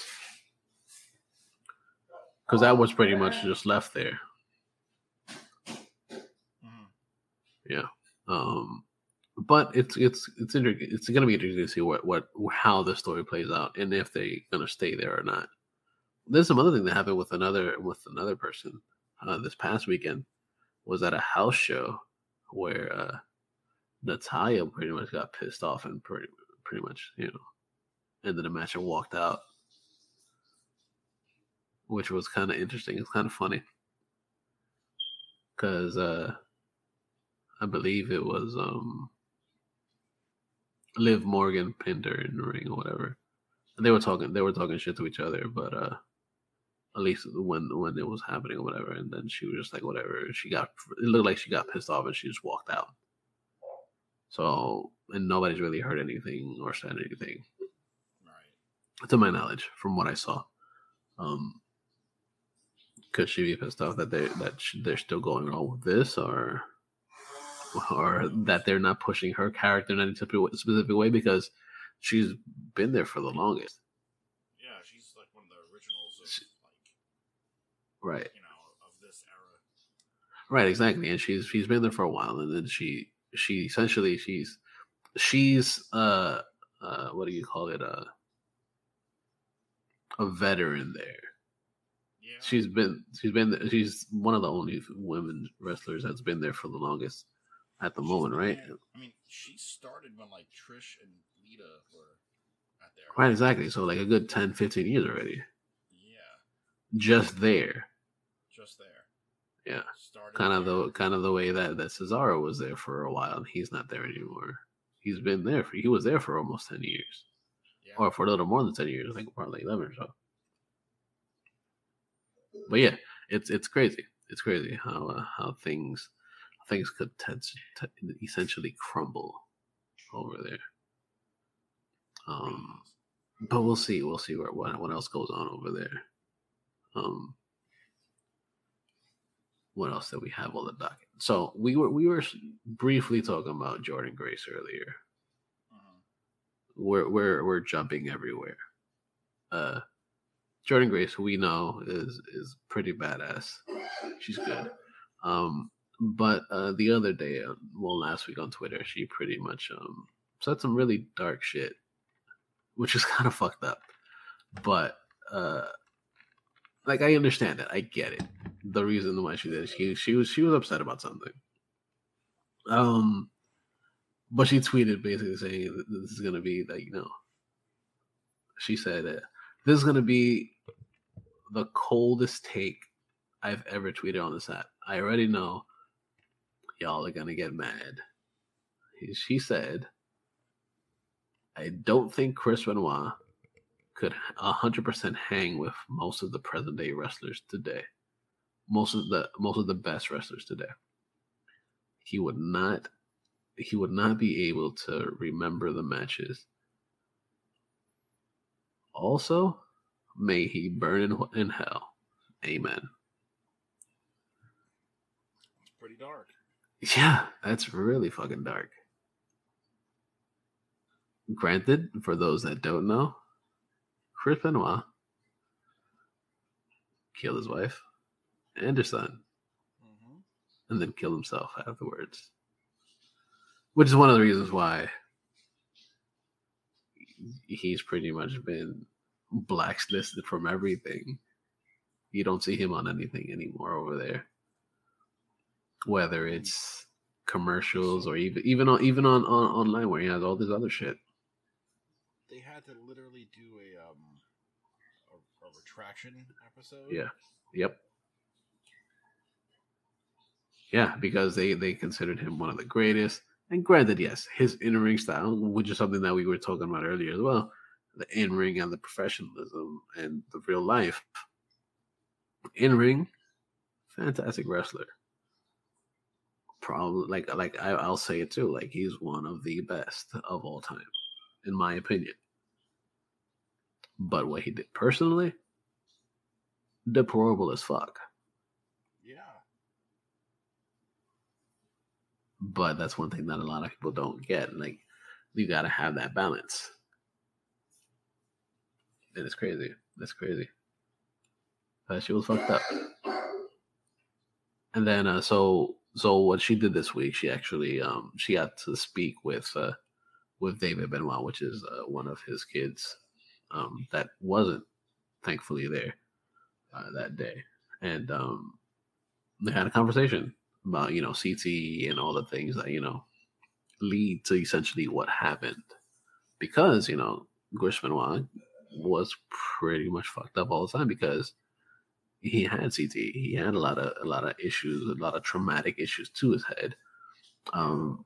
Because that was pretty much just left there. Mm-hmm. Yeah. Um, but it's it's it's inter- it's going to be interesting to see what, what how the story plays out and if they're going to stay there or not. There's some other thing that happened with another with another person uh, this past weekend. Was at a house show where uh, Natalya pretty much got pissed off and pretty pretty much, you know, ended the match and walked out. Which was kind of interesting. It's kind of funny. Because uh, I believe it was um, Liv Morgan pinned her in the ring or whatever. And they were talking they were talking shit to each other, but uh, at least when when it was happening or whatever, and then she was just like whatever. She got it looked like she got pissed off and she just walked out. So, and nobody's really heard anything or said anything, right? To my knowledge, from what I saw, um, could she be pissed off that they that they're still going on with this, or or that they're not pushing her character in any specific way because she's been there for the longest? Yeah, she's like one of the originals of she, like, right? You know, of this era. Right, exactly, and she's she's been there for a while, and then she. She essentially she's she's uh uh what do you call it uh a veteran there. Yeah. She's been she's been she's one of the only women wrestlers that's been there for the longest at the she's moment, right? There. I mean, she started when like Trish and Lita were at there. Right, exactly. So like a good ten, fifteen years already. Yeah. Just there. Just there. Yeah, kind of the kind of the way that, that Cesaro was there for a while, and he's not there anymore. He's been there for he was there for almost ten years, yeah. Or for a little more than ten years. I think probably eleven or so. But yeah, it's it's crazy. It's crazy how uh, how things things could t- t- essentially crumble over there. Um, but we'll see. We'll see where what what else goes on over there. Um. What else did we have on the docket? So we were we were briefly talking about Jordynne Grace earlier. Uh-huh. We're we're we're jumping everywhere. Uh, Jordynne Grace, who we know is is pretty badass. She's good. Um, but uh, the other day, well, last week on Twitter, she pretty much um, said some really dark shit, which is kind of fucked up. But uh, like I understand it, I get it. The reason why she did it, she she was she was upset about something. Um, but she tweeted basically saying that this is gonna be like, you know, she said that this is gonna be the coldest take I've ever tweeted on this app. I already know y'all are gonna get mad. She said, I don't think Chris Benoit could one hundred percent hang with most of the present day wrestlers today. Most of the most of the best wrestlers today. he would not he would not be able to remember the matches. Also, may he burn in, in hell. Amen. It's pretty dark. Yeah, that's really fucking dark. Granted, for those that don't know, Chris Benoit killed his wife and her son, mm-hmm. and then killed himself afterwards. Which is one of the reasons why he's pretty much been blacklisted from everything. You don't see him on anything anymore over there. Whether it's commercials or even even on even on, on online where he has all this other shit. They had to literally do a um a, a retraction episode. Yeah. Yep. Yeah, because they they considered him one of the greatest. And granted, yes, his in-ring style, which is something that we were talking about earlier as well, the in-ring and the professionalism and the real life. In-ring, fantastic wrestler. Probably, like like I, I'll say it too, like he's one of the best of all time, in my opinion. But what he did personally, deplorable as fuck. Yeah. But that's one thing that a lot of people don't get. Like, you gotta have that balance. And it's crazy. That's crazy. But she was fucked up. And then, uh, so so what she did this week, she actually um she got to speak with uh with David Benoit, which is uh, one of his kids, um that wasn't thankfully there uh, that day, and um they had a conversation about, you know, C T E and all the things that, you know, lead to essentially what happened, because, you know, Chris Benoit was pretty much fucked up all the time because he had C T E. He had a lot of a lot of issues, a lot of traumatic issues to his head. Um,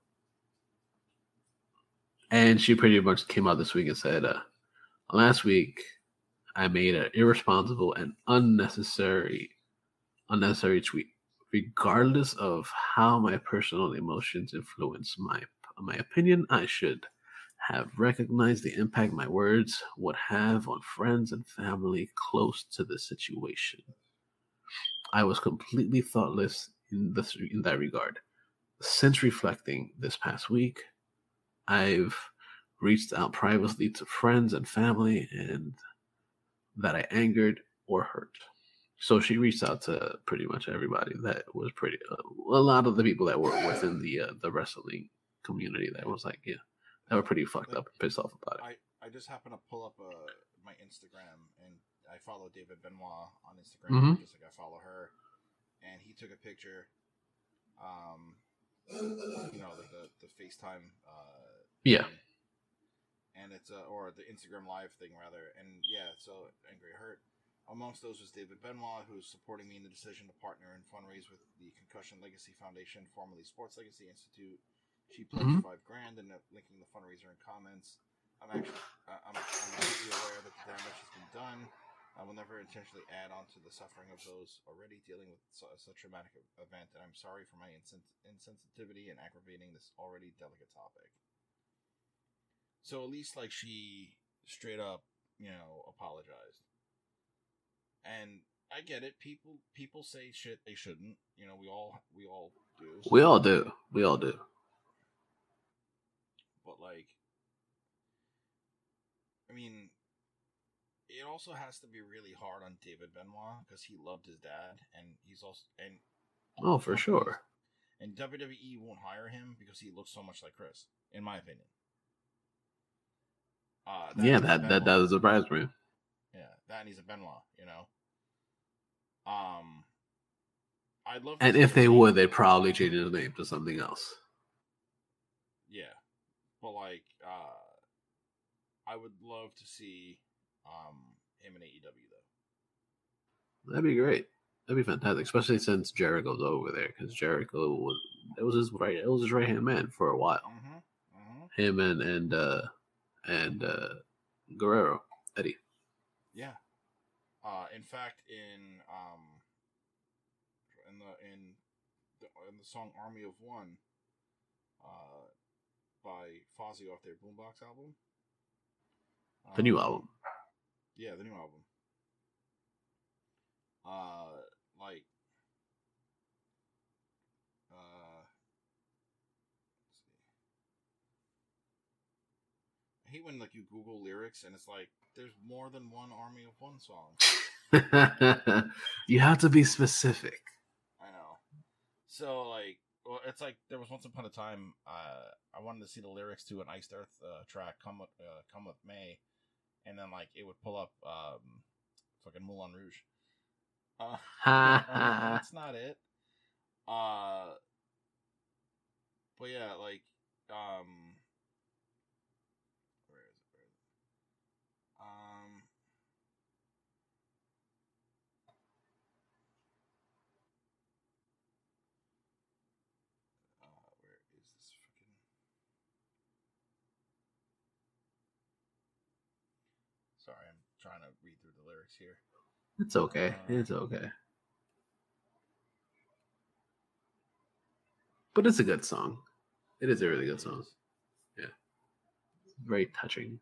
and she pretty much came out this week and said, uh, last week I made an irresponsible and unnecessary unnecessary tweet. Regardless of how my personal emotions influence my my opinion, I should have recognized the impact my words would have on friends and family close to the situation. I was completely thoughtless in this in that regard. Since reflecting this past week, I've reached out privately to friends and family and that I angered or hurt. So she reached out to pretty much everybody that was pretty, uh, a lot of the people that were within the uh, the wrestling community that was like, yeah, that were pretty fucked up and pissed off about it. I, I just happened to pull up uh, my Instagram, and I follow David Benoit on Instagram, mm-hmm. just like I follow her, and he took a picture, um, you know, like the, the FaceTime, uh, yeah, thing. And it's, uh, or the Instagram Live thing, rather, and yeah, so Angry Hurt. Amongst those was David Benoit, who's supporting me in the decision to partner and fundraise with the Concussion Legacy Foundation, formerly Sports Legacy Institute. She pledged mm-hmm. five grand and linking the fundraiser in comments. I'm actually, uh, I'm, I'm completely aware that the damage has been done. I will never intentionally add on to the suffering of those already dealing with such a traumatic event, and I'm sorry for my insens- insensitivity and aggravating this already delicate topic. So at least, like, she straight up, you know, apologized. And I get it. People people say shit they shouldn't. You know, we all we all do. We all do. We all do. But like, I mean, it also has to be really hard on David Benoit because he loved his dad, and he's also and oh for sure. And W W E won't hire him because he looks so much like Chris, in my opinion. Uh, that yeah, that that does surprise me. Yeah, that and he's a Benoit, you know. Um, I'd love. And if they would, they'd probably change his name to something else. Yeah, but like, uh, I would love to see um him in A E W though. That'd be great. That'd be fantastic, especially since Jericho's over there, because Jericho was it was his right it was his right hand man for a while. Mm-hmm. Mm-hmm. Him and and uh, and uh, Guerrero, Eddie. Yeah. Uh, in fact, in um, in the in the in the song "Army of One," uh, by Fozzy off their Boombox album. The new Um, album. Yeah, the new album. Uh, like, uh, let's see. I hate when like you Google lyrics and it's like there's more than one Army of One song. You have to be specific. I know. So like, well, it's like there was once upon a time. Uh, I wanted to see the lyrics to an Iced Earth uh, track, "Come with uh, Come with May," and then like it would pull up um, fucking Moulin Rouge. Uh, that's not it. Uh, but yeah, like, um, where is it? Where is it? Um, uh, where is this freaking? Sorry, I'm trying to read through the lyrics here. It's okay. Uh, It's okay. But it's a good song. It is a really good song. Yeah. Very touching.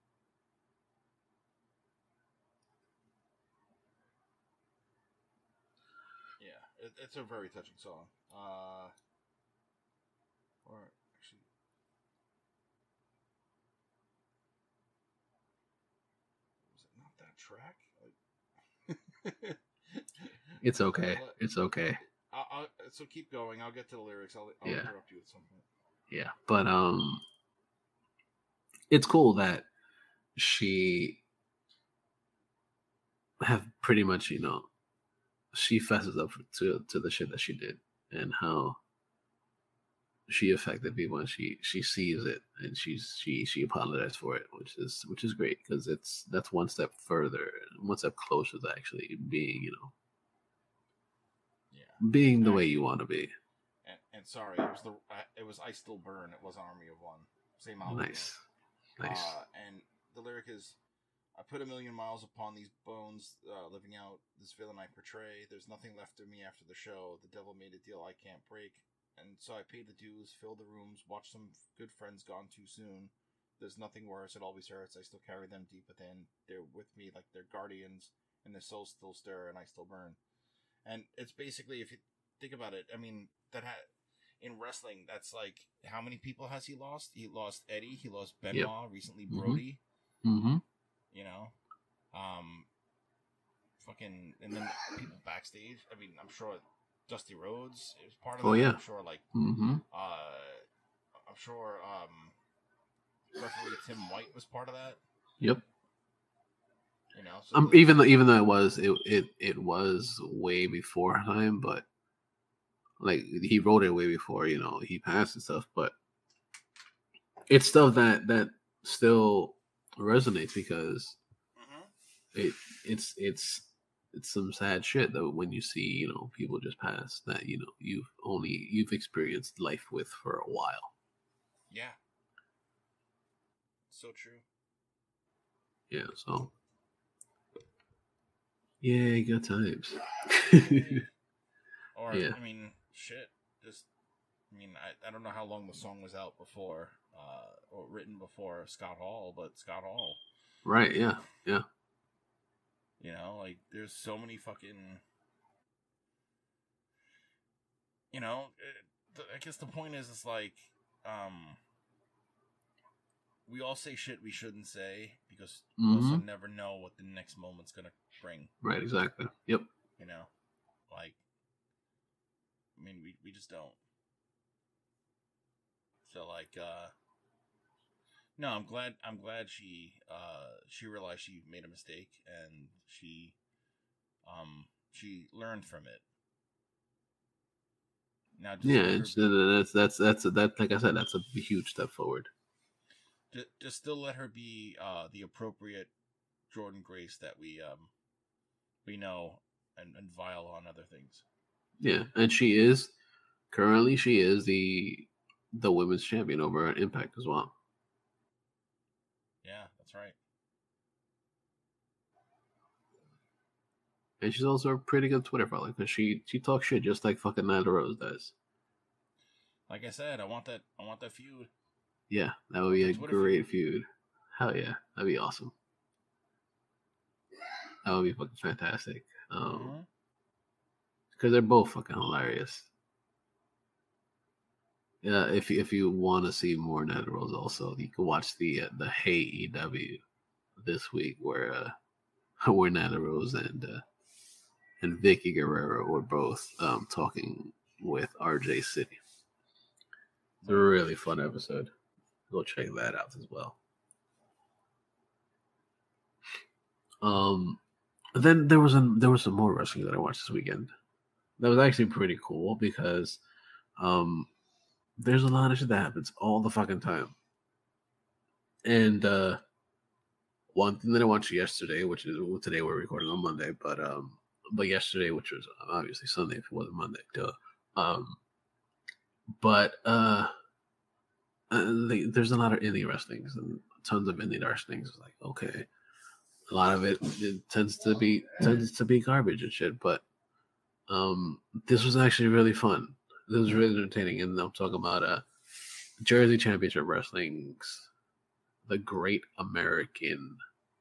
Yeah, it, it's a very touching song. Uh, or actually, was it not that track? Like, It's okay. I'll let- It's okay. I'll, I'll, so keep going. I'll get to the lyrics. I'll, I'll Yeah. interrupt you at some point. Yeah. But um it's cool that she have pretty much, you know, she fesses up to to the shit that she did and how she affected people and she she sees it and she's she she apologized for it, which is which is great because it's that's one step further, one step closer to actually being, you know, Yeah, being the actually, way you want to be. And, and sorry, it was the uh, it was I Still Burn. It was Army of One. Same album. Nice, nice. Uh, and the lyric is, "I put a million miles upon these bones, uh, living out this villain I portray. There's nothing left of me after the show. The devil made a deal I can't break. And so I paid the dues, filled the rooms, watched some good friends gone too soon. There's nothing worse, it always hurts. I still carry them deep within. They're with me like they're guardians, and their souls still stir, and I still burn." And it's basically, if you think about it, I mean, that had in wrestling, that's like, how many people has he lost? He lost Eddie, he lost Benoit, yep. Recently Brody. Mm-hmm. You know, um, fucking, and then people backstage. I mean, I'm sure Dusty Rhodes is part of oh, that. Yeah. I'm sure, like, mm-hmm. uh, I'm sure, um, referee Tim White was part of that. Yep. You know, so um, even though even though it was it, it it was way before time, but like he wrote it way before, you know, he passed and stuff, but it's stuff that that still resonates because mm-hmm. it it's it's it's some sad shit though when you see, you know, people just pass that, you know, you've only you've experienced life with for a while. Yeah. So true. Yeah, so yeah, good times. Or yeah. I mean, shit. Just I mean, I, I don't know how long the song was out before, uh, or written before Scott Hall, but Scott Hall. Right. Yeah. Yeah. You know, like there's so many fucking. You know, it, I guess the point is, it's like, um, we all say shit we shouldn't say because mm-hmm. we also never know what the next moment's gonna bring. Right. Exactly. Yep. You know, like, I mean, we we just don't. So like, uh, no, I'm glad. I'm glad she uh, she realized she made a mistake and she um she learned from it. Now, just yeah, it's, be, that's that's that's a, that. Like I said, that's a huge step forward. Just, just still let her be uh, the appropriate Jordan Grace that we um we know and, and vile on other things. Yeah, and she is currently she is the the women's champion over at Impact as well. Yeah, that's right. And she's also a pretty good Twitter follower because she she talks shit just like fucking Nyla Rose does. Like I said, I want that. I want that feud. Yeah, that would be a great feud. feud. Hell yeah, that'd be awesome. That would be fucking fantastic. Um, mm-hmm. Because they're both fucking hilarious. Yeah, if if you want to see more Nyla Rose, also you can watch the uh, the Hey E W this week, where uh, where Nyla Rose and uh, and Vicky Guerrero were both um, talking with R J City. It's a really fun episode. Go check that out as well. Um, then there was a there was some more wrestling that I watched this weekend. That was actually pretty cool because um, there's a lot of shit that happens all the fucking time. And uh, one thing that I watched yesterday, which is well, today we're recording on Monday, but um, but yesterday, which was obviously Sunday if it wasn't Monday, duh. Um, but uh, uh they, there's a lot of indie wrestlings and tons of indie wrestlings. It's like, okay, a lot of it, it tends to be tends to be garbage and shit, but um, this was actually really fun. This was really entertaining, and I'm talking about uh, Jersey Championship Wrestling's the Great American.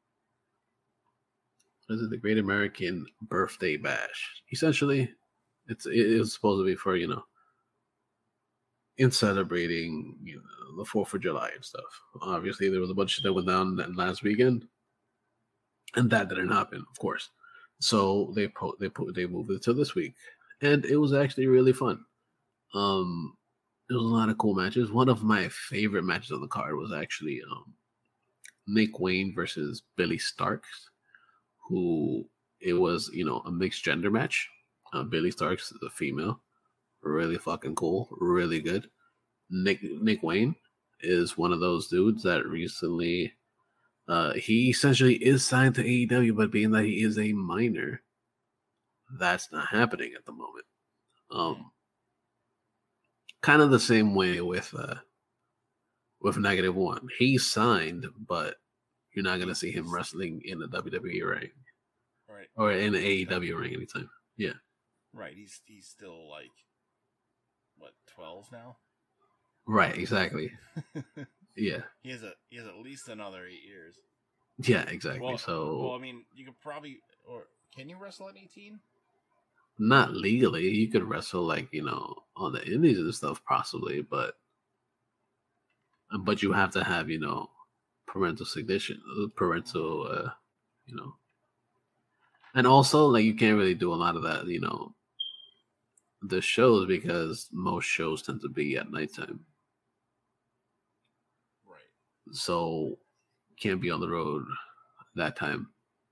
What is it? The Great American Birthday Bash. Essentially, it's it was supposed to be for, you know, in celebrating, you know, the Fourth of July and stuff. Obviously, there was a bunch that went down last weekend, and that didn't happen, of course. So they po- they put they moved it to this week, and it was actually really fun. Um, there was a lot of cool matches. One of my favorite matches on the card was actually um, Nick Wayne versus Billy Starks, who it was, you know, a mixed gender match. Uh, Billy Starks is a female, really fucking cool, really good. Nick Nick Wayne is one of those dudes that recently, uh, he essentially is signed to A E W, but being that he is a minor, that's not happening at the moment. Um, kind of the same way with uh, with Negative One. He's signed, but you're not gonna see him wrestling in the W W E ring, right? Or in the A E W ring anytime. Yeah, right. He's he's still like what, twelve now? Right, exactly. Yeah, he has a he has at least another eight years. Yeah, exactly. Well, so, well, I mean, you could probably, or can you wrestle at eighteen? Not legally. You could wrestle, like, you know, on the indies and stuff, possibly, but but you have to have, you know, parental significance, parental, uh, you know, and also, like, you can't really do a lot of that, you know, the shows, because most shows tend to be at nighttime. Right. So can't be on the road that time.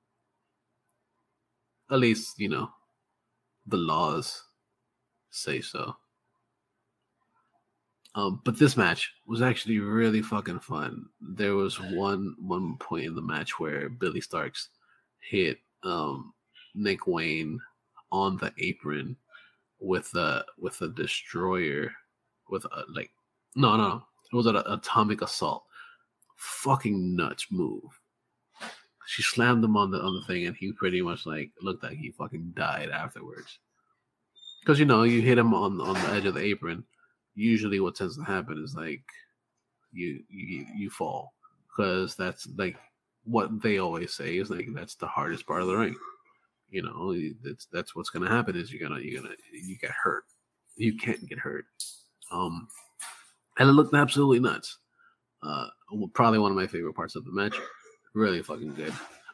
At least, you know, the laws say so. Um, but this match was actually really fucking fun. There was one one point in the match where Billy Starks hit um, Nick Wayne on the apron with a with a destroyer, with a, like no no it was an atomic assault. Fucking nuts move. She slammed him on the on the thing, and he pretty much like looked like he fucking died afterwards. Because, you know, you hit him on on the edge of the apron. Usually, what tends to happen is like you you you fall, because that's like what they always say is like that's the hardest part of the ring. You know, that's that's what's gonna happen is you're gonna you're gonna you get hurt. You can't get hurt. Um, and it looked absolutely nuts. Uh, probably one of my favorite parts of the match. Really fucking good.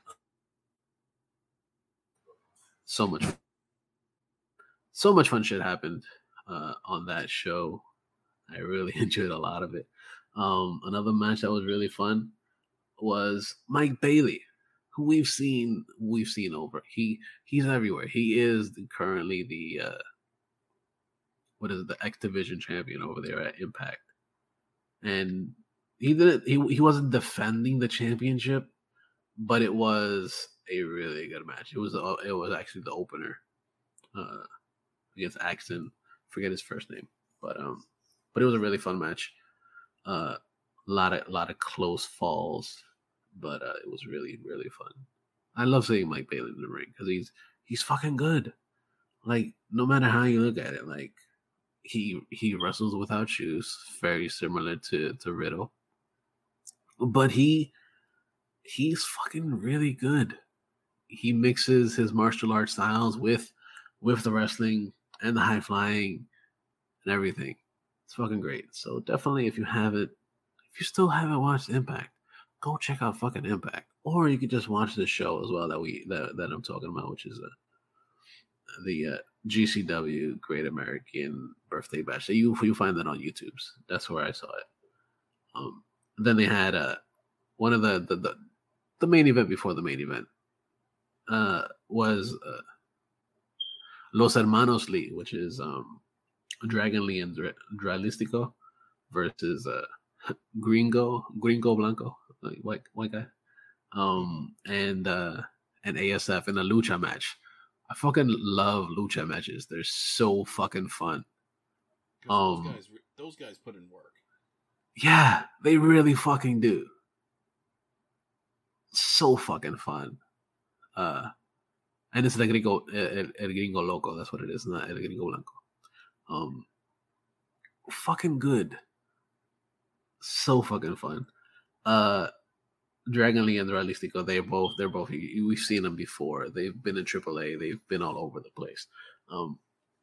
So much, so much fun shit happened uh, on that show. I really enjoyed a lot of it. Um, another match that was really fun was Mike Bailey, who we've seen we've seen over. He he's everywhere. He is the, currently the uh, what is it, the X Division champion over there at Impact, and he didn't he he wasn't defending the championship, but it was a really good match. It was a, it was actually the opener uh, against Axton. Forget his first name, but um, but it was a really fun match. Uh, a lot of a lot of close falls, but uh, it was really really fun. I love seeing Mike Bailey in the ring because he's he's fucking good. Like, no matter how you look at it, like he he wrestles without shoes, very similar to to Riddle. But he he's fucking really good. He mixes his martial arts styles with with the wrestling and the high flying and everything. It's fucking great. So definitely, if you haven't, if you still haven't watched Impact, go check out fucking Impact, or you could just watch this show as well that we that, that I'm talking about, which is uh, the uh, G C W Great American Birthday Bash. So you you find that on YouTube's. That's where I saw it. Um, then they had uh, one of the, the the the main event before the main event uh, was uh, Los Hermanos Lee, which is um, Dragon Lee and Dra- Dralistico versus uh, Gringo Gringo Blanco, like white white guy, um, and uh, and A S F in a lucha match. I fucking love lucha matches. They're so fucking fun. Those Um, guys, those guys put in work. Yeah, they really fucking do. So fucking fun. Uh, and it's El Gringo, El, El Gringo Loco. That's what it is, not El Gringo Blanco. Um, fucking good. So fucking fun. Uh, Dragon Lee and Realistico, they're both, they're both, we've seen them before. They've been in triple A. They've been all over the place. Um,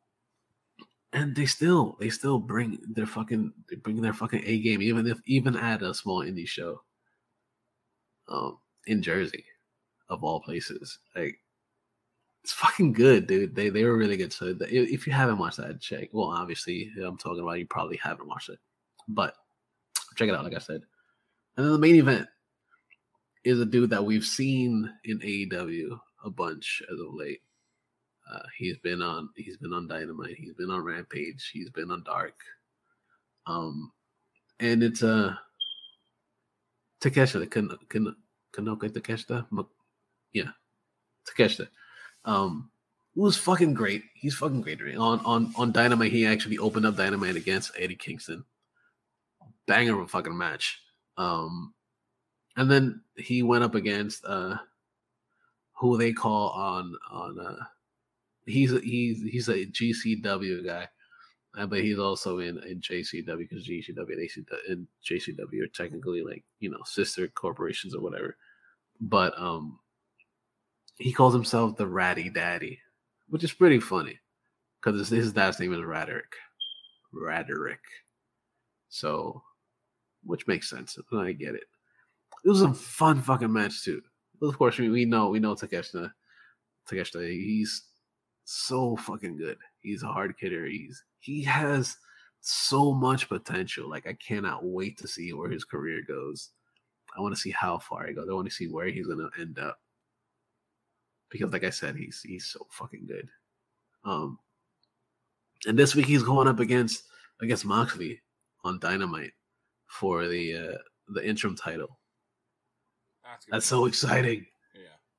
and they still, they still bring their fucking, they bring their fucking A game, even if, even at a small indie show. Um, in Jersey, of all places. Like, it's fucking good, dude. They they were really good. So if you haven't watched that, check. Well, obviously, I'm talking about you probably haven't watched it, but check it out. Like I said, and then the main event is a dude that we've seen in A E W a bunch as of late. Uh, he's been on he's been on Dynamite. He's been on Rampage. He's been on Dark. Um, and it's a uh, Takeshita. Can can Kanoka Takeshita? Yeah, Takeshita. Um, it was fucking great. He's fucking great. On on on Dynamite, he actually opened up Dynamite against Eddie Kingston. Banger of a fucking match. Um, and then he went up against uh, who they call on on. Uh, he's a, he's he's a G C W guy, uh, but he's also in in J C W because G C W and, A C W, and J C W are technically like, you know, sister corporations or whatever. But um. He calls himself the Ratty Daddy, which is pretty funny because his dad's name is Raderick. Raderick. So, which makes sense. I get it. It was a fun fucking match too. But of course, we, we know we know Takeshita. Takeshita, he's so fucking good. He's a hard hitter. He's he has so much potential. Like, I cannot wait to see where his career goes. I want to see how far he goes. I want to see where he's gonna end up. Because, like I said, he's he's so fucking good. Um, and this week he's going up against against Moxley on Dynamite for the uh, the interim title. That's, That's so exciting. Yeah.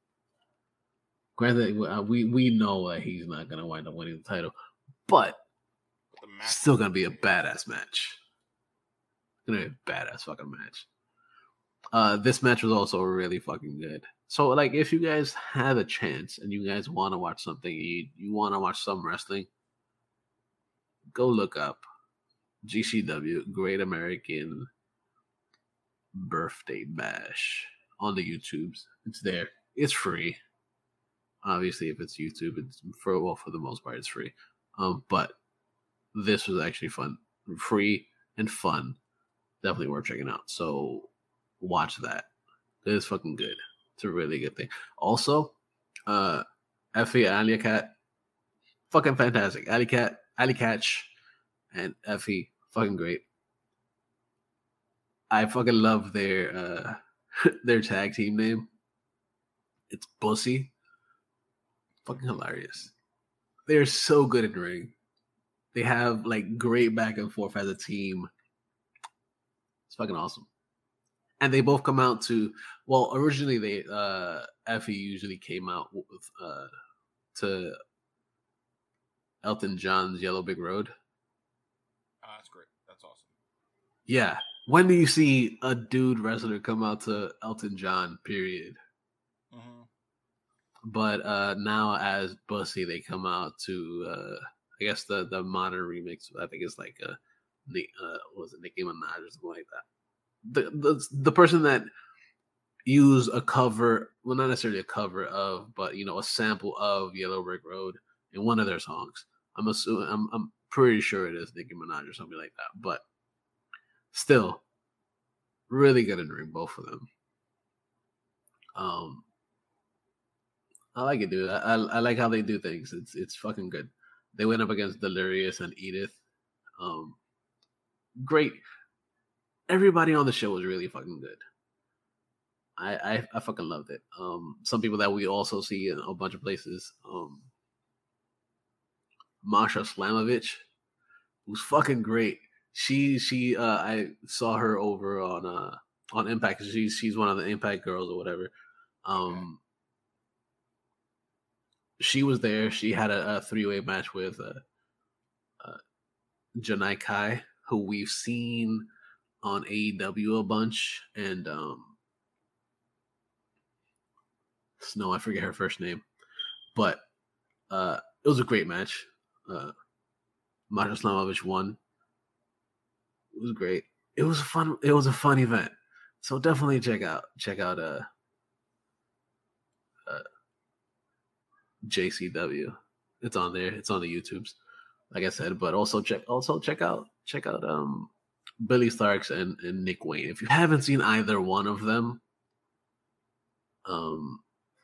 Granted, uh, we we know that he's not gonna wind up winning the title, but, but the it's still gonna be a badass match. It's gonna be a badass fucking match. Uh, this match was also really fucking good. So, like, if you guys have a chance and you guys want to watch something, you, you want to watch some wrestling, go look up G C W, Great American Birthday Bash on the YouTubes. It's there. It's free. Obviously, if it's YouTube, it's for, well, for the most part, it's free. Um, but this was actually fun. Free and fun. Definitely worth checking out. So, watch that. It is fucking good. It's a really good thing. Also, uh, Effie and Alia Cat, fucking fantastic. Ali Cat, Ali Catch, and Effie, fucking great. I fucking love their uh, their tag team name. It's Bussy. Fucking hilarious. They're so good in the ring. They have like great back and forth as a team. It's fucking awesome. And they both come out to, well, originally they uh Effie usually came out with uh to Elton John's Yellow Brick Road. Oh, that's great. That's awesome. Yeah. When do you see a dude wrestler come out to Elton John, period? Mm-hmm. But uh now as Bussy, they come out to uh I guess the the modern remix. I think it's like uh, Nick, uh what was it Nicki Minaj or something like that. The the the person that used a cover, well, not necessarily a cover of, but you know, a sample of Yellow Brick Road in one of their songs. I'm assuming, I'm I'm pretty sure it is Nicki Minaj or something like that. But still, really good in the ring, both of them. Um, I like it, dude. I, I I like how they do things. It's it's fucking good. They went up against Delirious and Edith. Um, great. Everybody on the show was really fucking good. I, I I fucking loved it. Um, some people that we also see in a bunch of places. Um, Masha Slamovich, who's fucking great. She she uh, I saw her over on uh on Impact. She's she's one of the Impact girls or whatever. Um, she was there. She had a, a three way match with uh, uh, Janai Kai, who we've seen on A E W a bunch, and um, Snow. I forget her first name, but uh, it was a great match. Uh, Masha Slamovich won. It was great. It was a fun. It was a fun event. So definitely check out check out uh, uh J C W. It's on there. It's on the YouTubes, like I said. But also check also check out check out um Billy Starks and, and Nick Wayne. If you haven't seen either one of them, um,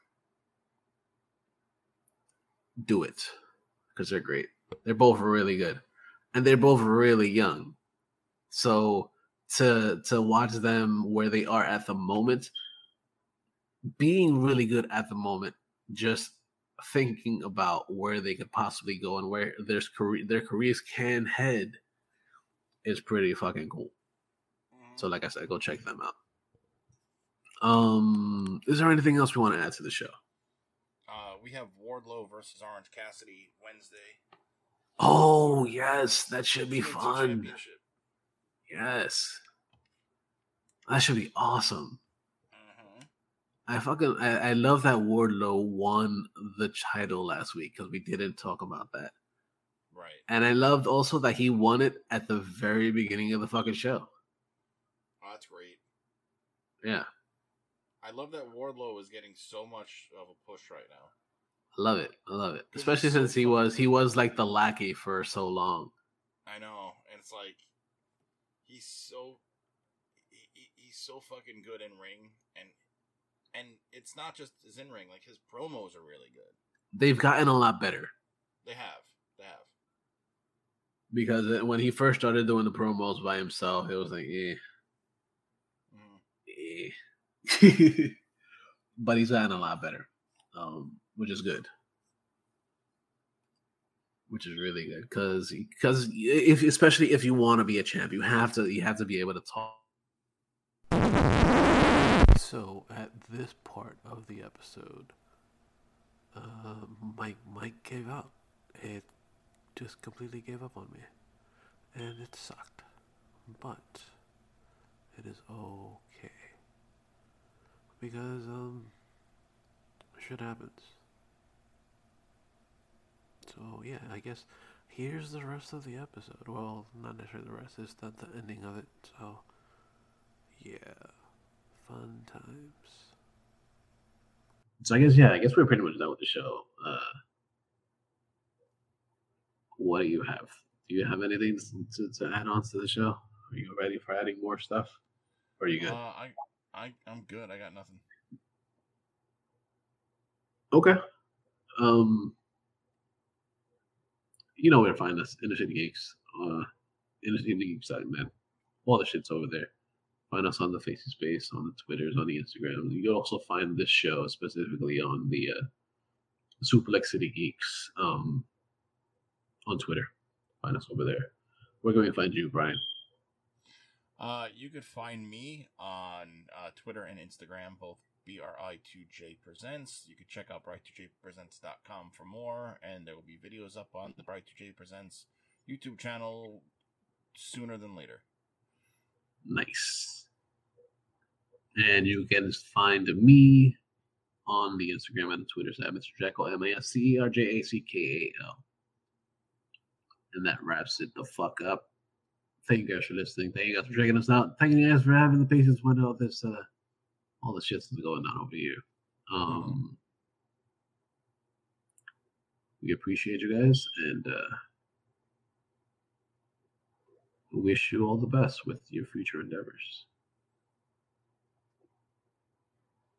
do it because they're great. They're both really good, and they're both really young. So to to watch them where they are at the moment, being really good at the moment, just thinking about where they could possibly go and where their career their careers can head is pretty fucking cool. So like I said, go check them out. Um, is there anything else we want to add to the show? Uh, we have Wardlow versus Orange Cassidy Wednesday. Oh yes, that should be fun. Yes, that should be awesome. Mm-hmm. I fucking I, I love that Wardlow won the title last week because we didn't talk about that. Right. And I loved also that he won it at the very beginning of the fucking show. Oh, that's great. Yeah. I love that Wardlow is getting so much of a push right now. I love it. I love it. Especially since so he was he was like the lackey for so long. I know. And it's like he's so he, he's so fucking good in ring, and and it's not just his in ring, like his promos are really good. They've gotten a lot better. They have. They have. Because when he first started doing the promos by himself, it was like, eh. Mm. Eh. But he's gotten a lot better, um, which is good. Which is really good because because if especially if you want to be a champ, you have to you have to be able to talk. So at this part of the episode, uh, Mike Mike gave up. It just completely gave up on me, and it sucked. But it is okay because um, shit happens. So yeah, I guess here's the rest of the episode. Well, not necessarily the rest, it's the, the ending of it. So yeah, fun times. So I guess yeah, I guess we're pretty much done with the show. Uh, what do you have? Do you have anything to, to add on to the show? Are you ready for adding more stuff? Or are you good? Uh, I I I'm good. I got nothing. Okay. Um. You know where to find us, Inner City Geeks. Uh, Inner City Geeks site, man. All the shit's over there. Find us on the Facey Space, on the Twitters, on the Instagram. You can also find this show specifically on the uh, Suplex City Geeks um, on Twitter. Find us over there. Where can we find you, Brian? Uh, you could find me on uh, Twitter and Instagram, both B R I two J Presents. You can check out bright two j presents dot com for more, and there will be videos up on the Bright two J Presents YouTube channel sooner than later. Nice. And you can find me on the Instagram and the Twitter at Mister Jackal, M A S C E R J A C K A L. And that wraps it the fuck up. Thank you guys for listening. Thank you guys for checking us out. Thank you guys for having the patience with all this, uh, all the shit that's going on over here. Um, mm-hmm. We appreciate you guys, and uh, wish you all the best with your future endeavors.